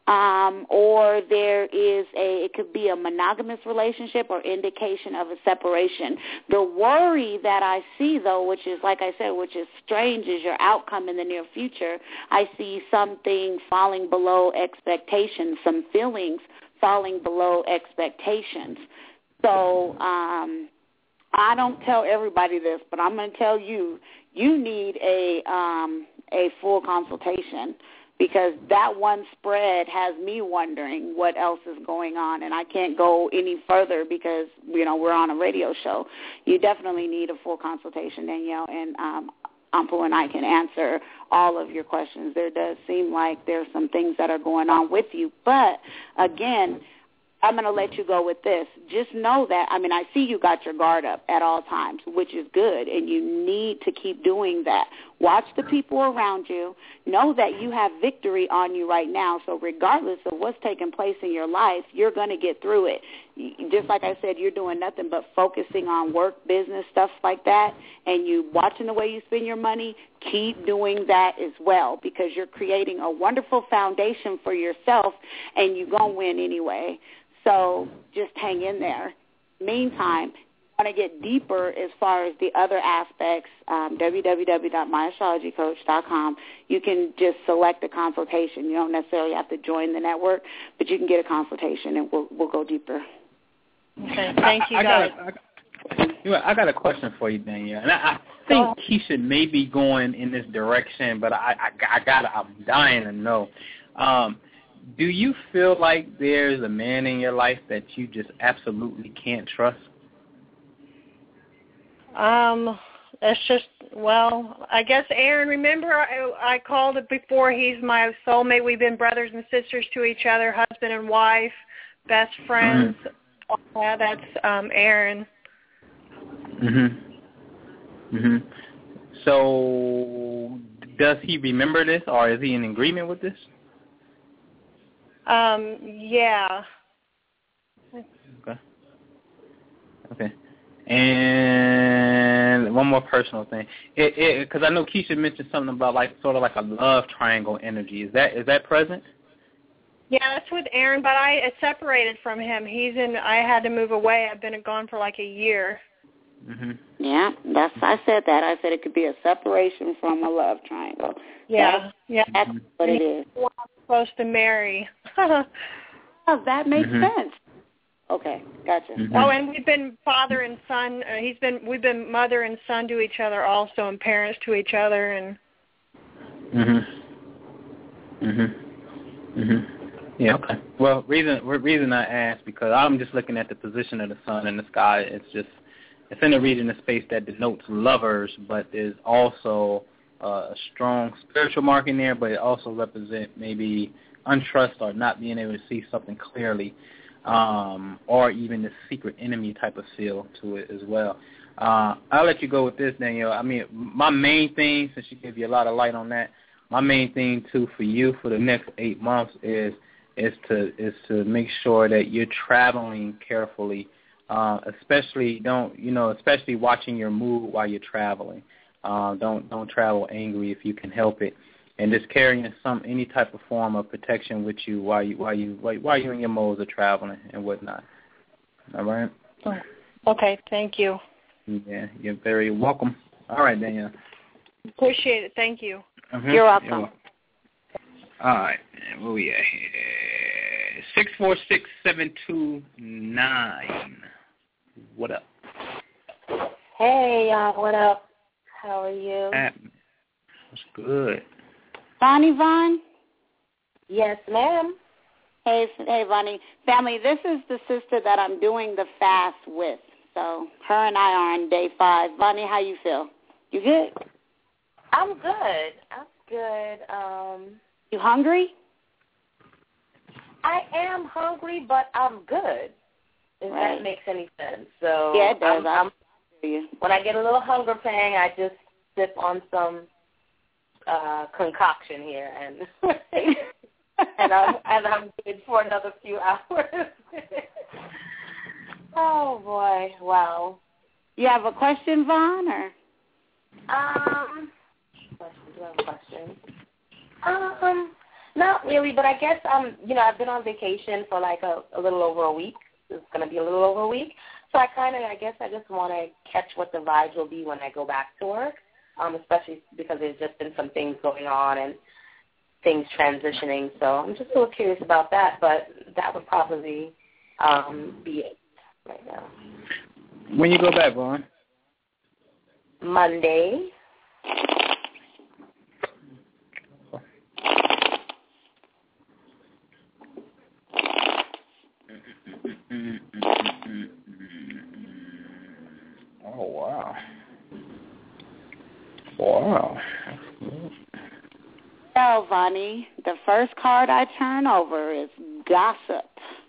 Um, or there is a, it could be a monogamous relationship or indication of a separation. The worry that I see, though, which is, like I said, which is strange, is your outcome in the near future. I see something falling below expectations, some feelings falling below expectations. So um, I don't tell everybody this, but I'm going to tell you, you need a um, a full consultation, because that one spread has me wondering what else is going on, and I can't go any further because, you know, we're on a radio show. You definitely need a full consultation, Danielle, and um, Ampu and I can answer all of your questions. There does seem like there's some things that are going on with you, but, again, I'm going to let you go with this. Just know that, I mean, I see you got your guard up at all times, which is good, and you need to keep doing that. Watch the people around you. Know that you have victory on you right now, so regardless of what's taking place in your life, you're going to get through it. Just like I said, you're doing nothing but focusing on work, business, stuff like that, and you watching the way you spend your money. Keep doing that as well, because you're creating a wonderful foundation for yourself, and you're going to win anyway. So just hang in there. Meantime, if you want to get deeper as far as the other aspects, um, w w w dot my astrology coach dot com, you can just select a consultation. You don't necessarily have to join the network, but you can get a consultation, and we'll we'll go deeper. Okay, thank you, I, I guys. Got a, I, got, you know, I got a question for you, Danielle. And I, I think Keisha may be going in this direction, but I, I, I got I'm dying to know. Um, Do you feel like there's a man in your life that you just absolutely can't trust? Um, that's just, well, I guess, Aaron, remember I, I called it before. He's my soulmate. We've been brothers and sisters to each other, husband and wife, best friends. Mm-hmm. Yeah, that's um, Aaron. Mm-hmm. Mm-hmm. So does he remember this, or is he in agreement with this? Um, yeah. Okay. Okay. And one more personal thing, because I know Keisha mentioned something about like sort of like a love triangle energy. Is that is that present? Yeah, that's with Aaron, but I separated from him. He's in. I had to move away. I've been gone for like a year. Mhm. Yeah, that's. I said that. I said it could be a separation from a love triangle. Yeah, that's, yeah. That's mm-hmm. what it is. I'm supposed to marry. Oh, that makes mm-hmm. sense. Okay, gotcha. Mm-hmm. Oh, and we've been father and son. Uh, he's been. We've been mother and son to each other, also, and parents to each other, and. Mhm. Mhm. Mhm. Yeah. Okay. Well, reason reason I asked, because I'm just looking at the position of the sun in the sky. It's just it's in a region of space that denotes lovers, but there's also uh, a strong spiritual mark in there, but it also represents maybe untrust or not being able to see something clearly. Um, or even the secret enemy type of feel to it as well. Uh, I'll let you go with this, Danielle. I mean, my main thing, since you gave you a lot of light on that, my main thing too for you for the next eight months is is to is to make sure that you're traveling carefully, uh, especially don't you know especially watching your mood while you're traveling. Uh, don't don't travel angry if you can help it. And just carrying some any type of form of protection with you while you while you while you and your modes are traveling and whatnot. All right. Oh, okay. Thank you. Yeah, you're very welcome. All right, Danielle. Appreciate it. Thank you. Mm-hmm. You're welcome. You're welcome. All right. Where we at here? Six four six seven two nine. What up? Hey, y'all. What up? How are you? What's good? Vonnie Vaughn? Yes, ma'am. Hey, hey, Vonnie. Family, this is the sister that I'm doing the fast with. So her and I are on day five. Vonnie, how you feel? You good? I'm good. I'm good. Um, you hungry? I am hungry, but I'm good. If right. that makes any sense. So yeah, it does. I'm, I'm, when I get a little hunger pang, I just sip on some uh, concoction here, and and I'm and I'm good for another few hours. Oh boy! Wow. You have a question, Vaughn, or? Um, question. Do I have a question? Um, Not really, but I guess um, you know, I've been on vacation for like a, a little over a week. It's going to be a little over a week. So I kind of, I guess I just want to catch what the vibes will be when I go back to work, um, especially because there's just been some things going on and things transitioning. So I'm just a little curious about that, but that would probably um, be it right now. When you go back, Vaughn? Monday. Oh, wow. Wow. Well, Vonnie, the first card I turn over is gossip.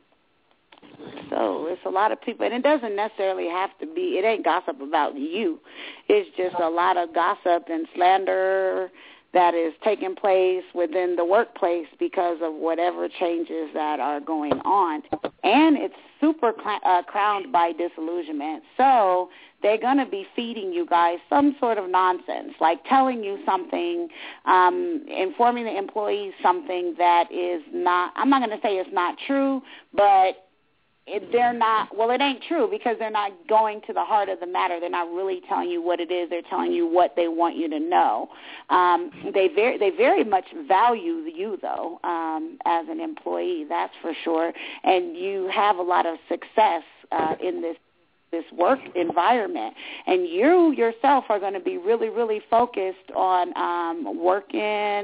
So it's a lot of people, and it doesn't necessarily have to be, it ain't gossip about you. It's just a lot of gossip and slander that is taking place within the workplace because of whatever changes that are going on. And it's super cl- uh, crowned by disillusionment. So they're going to be feeding you guys some sort of nonsense, like telling you something, um, informing the employees something that is not, I'm not going to say it's not true, but It, they're not, well, it ain't true because they're not going to the heart of the matter. They're not really telling you what it is. They're telling you what they want you to know. Um, they very, they very much value you, though, um, as an employee, that's for sure. And you have a lot of success uh, in this this work environment, and you yourself are going to be really, really focused on um, working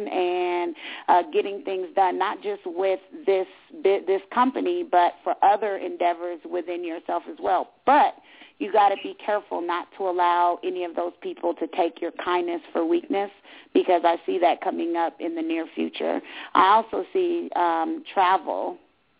and uh, getting things done, not just with this this company, but for other endeavors within yourself as well. But you got to be careful not to allow any of those people to take your kindness for weakness, because I see that coming up in the near future. I also see um, travel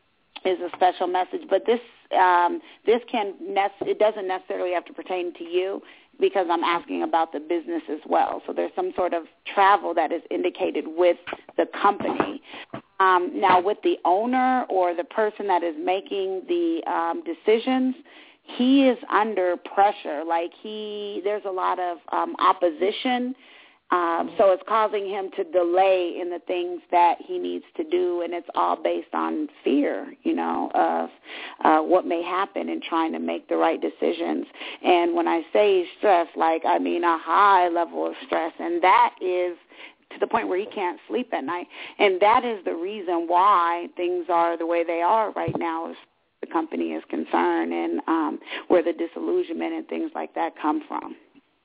is a special message, but this um, this can nec- it doesn't necessarily have to pertain to you, because I'm asking about the business as well. So there's some sort of travel that is indicated with the company. Um, now, with the owner or the person that is making the um, decisions, he is under pressure. Like he, there's a lot of um, opposition. Um, so it's causing him to delay in the things that he needs to do, and it's all based on fear, you know, of uh, what may happen in trying to make the right decisions. And when I say stress, like I mean a high level of stress, and that is to the point where he can't sleep at night. And that is the reason why things are the way they are right now, as the company is concerned, and um, where the disillusionment and things like that come from.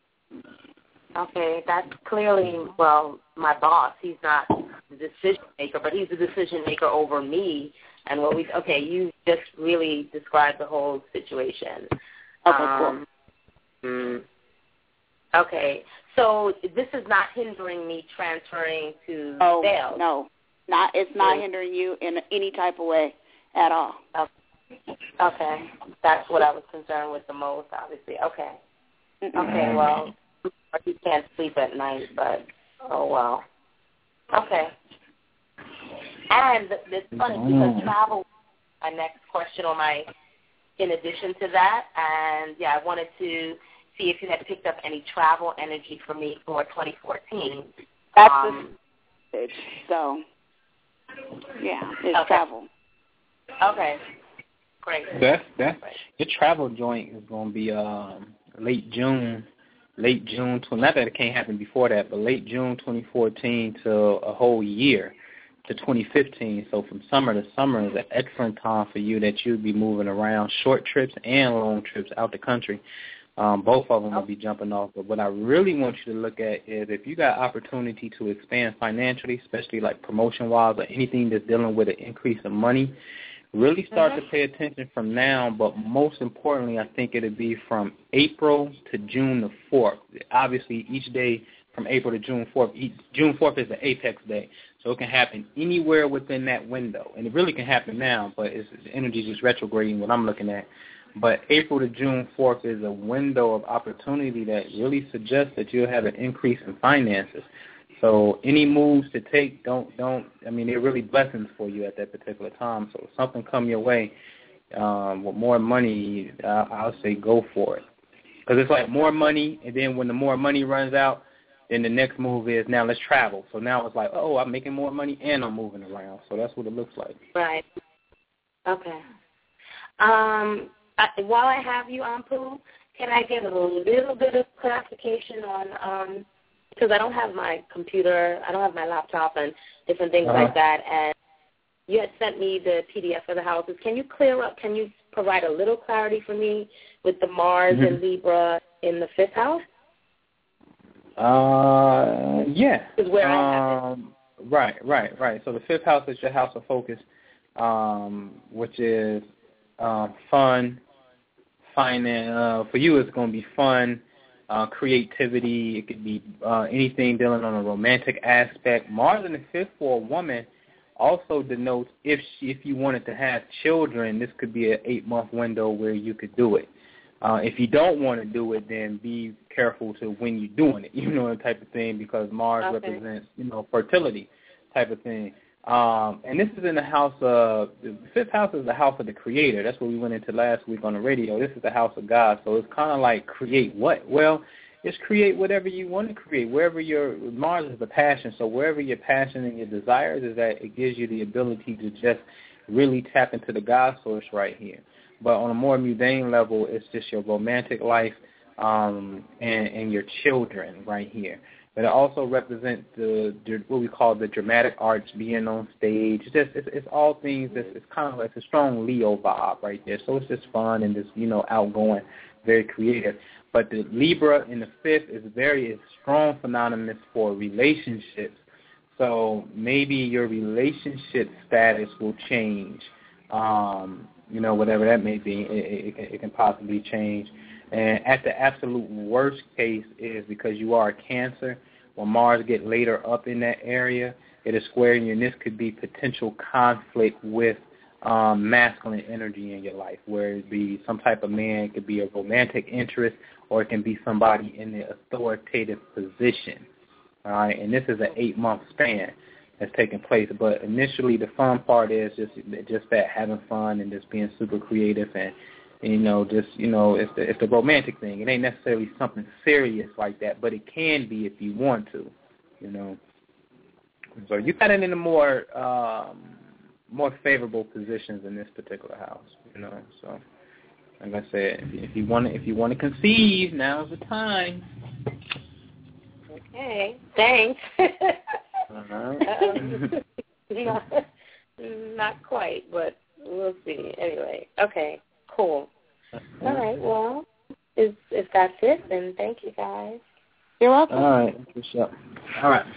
Okay, that's clearly, well, my boss. He's not the decision maker, but he's the decision maker over me. And what we, okay, you just really described the whole situation. Okay, um, cool. Mm, okay, so this is not hindering me transferring to oh, sales. No, not. It's not hindering you in any type of way at all. Okay, okay. That's what I was concerned with the most, obviously. Okay, okay, well. He can't sleep at night, but oh well. Okay. And it's funny because travel. My next question on my, in addition to that, and yeah, I wanted to see if you had picked up any travel energy for me for twenty fourteen. That's um, the message. So yeah, it's okay. travel. Okay. Great. That's that's your travel joint is going to be um, late June. Late June, not that it can't happen before that, but late June twenty fourteen to a whole year to twenty fifteen. So from summer to summer is an excellent time for you that you'll be moving around, short trips and long trips out the country. Um, both of them will be jumping off. But what I really want you to look at is if you got opportunity to expand financially, especially like promotion-wise or anything that's dealing with an increase of money, really start mm-hmm. to pay attention from now, but most importantly, I think it would be from April to June the fourth. Obviously, each day from April to June fourth, each, June fourth is the apex day, so it can happen anywhere within that window. And it really can happen now, but it's, the energy is just retrograding what I'm looking at. But April to June fourth is a window of opportunity that really suggests that you'll have an increase in finances. So any moves to take, don't, don't. I mean, they're really blessings for you at that particular time. So if something come your way um, with more money, uh, I'll say go for it. Because it's like more money, and then when the more money runs out, Then the next move is now let's travel. So now it's like, oh, I'm making more money and I'm moving around. So that's what it looks like. Right. Okay. Um, I, while I have you on, Pooh, can I get a little bit of clarification on, um, because I don't have my computer, I don't have my laptop and different things uh-huh. like that, and you had sent me the P D F for the houses. Can you clear up, can you provide a little clarity for me with the Mars mm-hmm. and Libra in the fifth house? Uh, yeah. Is where um, I have it. Right, right, right. So the fifth house is your house of focus, um, which is uh, fun, finance. Uh, for you, it's going to be fun, uh, creativity. It could be uh, anything dealing on a romantic aspect. Mars in the fifth for a woman also denotes if she, if you wanted to have children, this could be an eight-month window where you could do it. Uh, if you don't want to do it, then be careful to when you're doing it, you know, that type of thing, because Mars okay. represents, you know, fertility type of thing. Um, and this is in the house of, the fifth house is the house of the creator. That's what we went into last week on the radio. This is the house of God. So it's kind of like create what? Well, it's create whatever you want to create. Wherever your, Mars is the passion. So wherever your passion and your desires is at, it gives you the ability to just really tap into the God source right here. But on a more mundane level, it's just your romantic life um, and, and your children right here. But it also represents the, the what we call the dramatic arts, being on stage. It's just it's, it's all things. That's, it's kind of like a strong Leo vibe right there. So it's just fun and just you know outgoing, very creative. But the Libra in the fifth is very is strong synonymous for relationships. So maybe your relationship status will change. Um, you know, whatever that may be, it, it, it can possibly change. And at the absolute worst case is because you are a Cancer, when Mars get later up in that area, it is squaring you, and this could be potential conflict with um, masculine energy in your life, where it be some type of man, it could be a romantic interest, or it can be somebody in the authoritative position. All right, and this is an eight-month span that's taking place. But initially, the fun part is just just that having fun and just being super creative and, and you know just you know it's the it's the romantic thing. It ain't necessarily something serious like that, but it can be if you want to, you know. So you got it in the more um, more favorable positions in this particular house, you know. So like I said, if you, if you want to if you want to conceive, now's the time. Okay, thanks. Uh-huh. um, not, not quite, but we'll see. Anyway, okay, cool. All right, well, if, if that's it, then thank you, guys. You're welcome. All right, for sure. All right.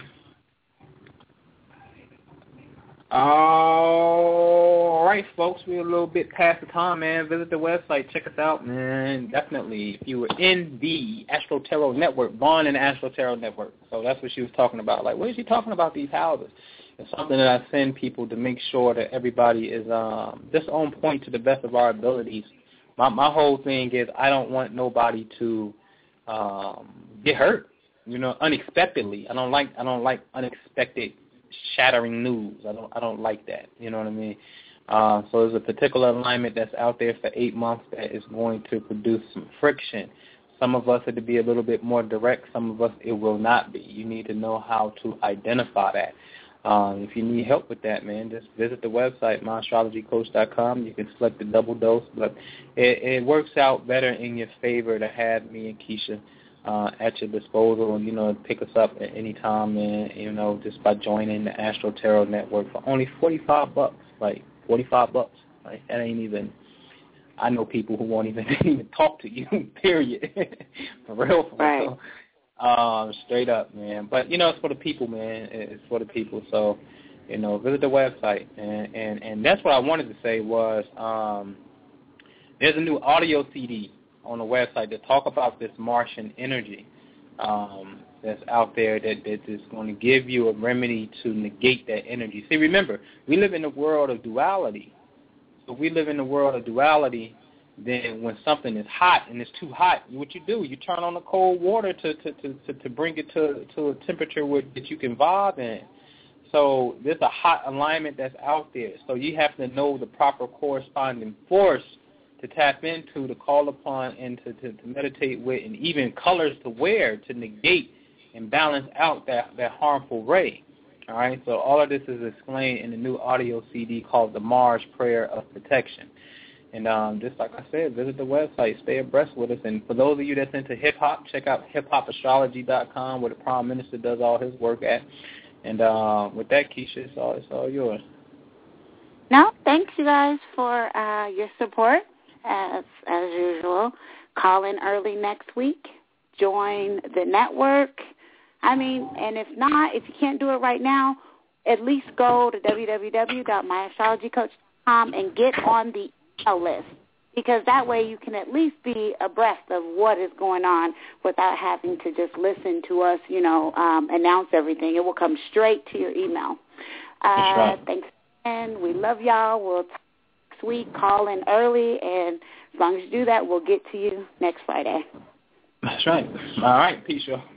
All right, folks, we're a little bit past the time, man. Visit the website. Check us out, man. Definitely. If you were in the Astro Tarot Network, born in the Astro Tarot Network. So that's what she was talking about. Like, what is she talking about, these houses? It's something that I send people to make sure that everybody is um, just on point to the best of our abilities. My, my whole thing is I don't want nobody to um, get hurt, you know, unexpectedly. I don't like I don't like unexpected shattering news. I don't I don't like that. You know what I mean? Uh, so there's a particular alignment that's out there for eight months that is going to produce some friction. Some of us it to be a little bit more direct. Some of us it will not be. You need to know how to identify that. Um, if you need help with that, man, just visit the website, my astrology coach dot com. You can select the double dose, but it, it works out better in your favor to have me and Keisha Uh, at your disposal, and you know, pick us up at any time, and you know, just by joining the Astro Tarot Network for only forty-five bucks, like forty-five bucks. Like that ain't even. I know people who won't even even talk to you. Period. For real, for right. real. Um, straight up, man. But you know, it's for the people, man. It's for the people. So, you know, visit the website, and and and that's what I wanted to say was, um, there's a new audio C D on the website to talk about this Martian energy um, that's out there that, that is going to give you a remedy to negate that energy. See, remember, we live in a world of duality. So if we live in a world of duality, then when something is hot and it's too hot, what you do, you turn on the cold water to to, to, to, to bring it to, to a temperature where, that you can vibe in. So there's a hot alignment that's out there. So you have to know the proper corresponding force to tap into, to call upon, and to, to, to meditate with, and even colors to wear to negate and balance out that, that harmful ray. All right, so all of this is explained in the new audio C D called The Mars Prayer of Protection. And um, just like I said, visit the website, stay abreast with us. And for those of you that's into hip-hop, check out hip hop astrology dot com, where the Prime Minister does all his work at. And uh, with that, Keisha, it's all, it's all yours. No, thanks, you guys, for uh, your support, as as usual. Call in early next week. Join the network. I mean, and if not, if you can't do it right now, at least go to w w w dot my astrology coach dot com and get on the email list, because that way you can at least be abreast of what is going on without having to just listen to us, you know, um, announce everything. It will come straight to your email. Uh, That's right. Thanks, and we love y'all. We'll talk next week. Call in early, and as long as you do that, we'll get to you next Friday. That's right. All right. Peace, y'all.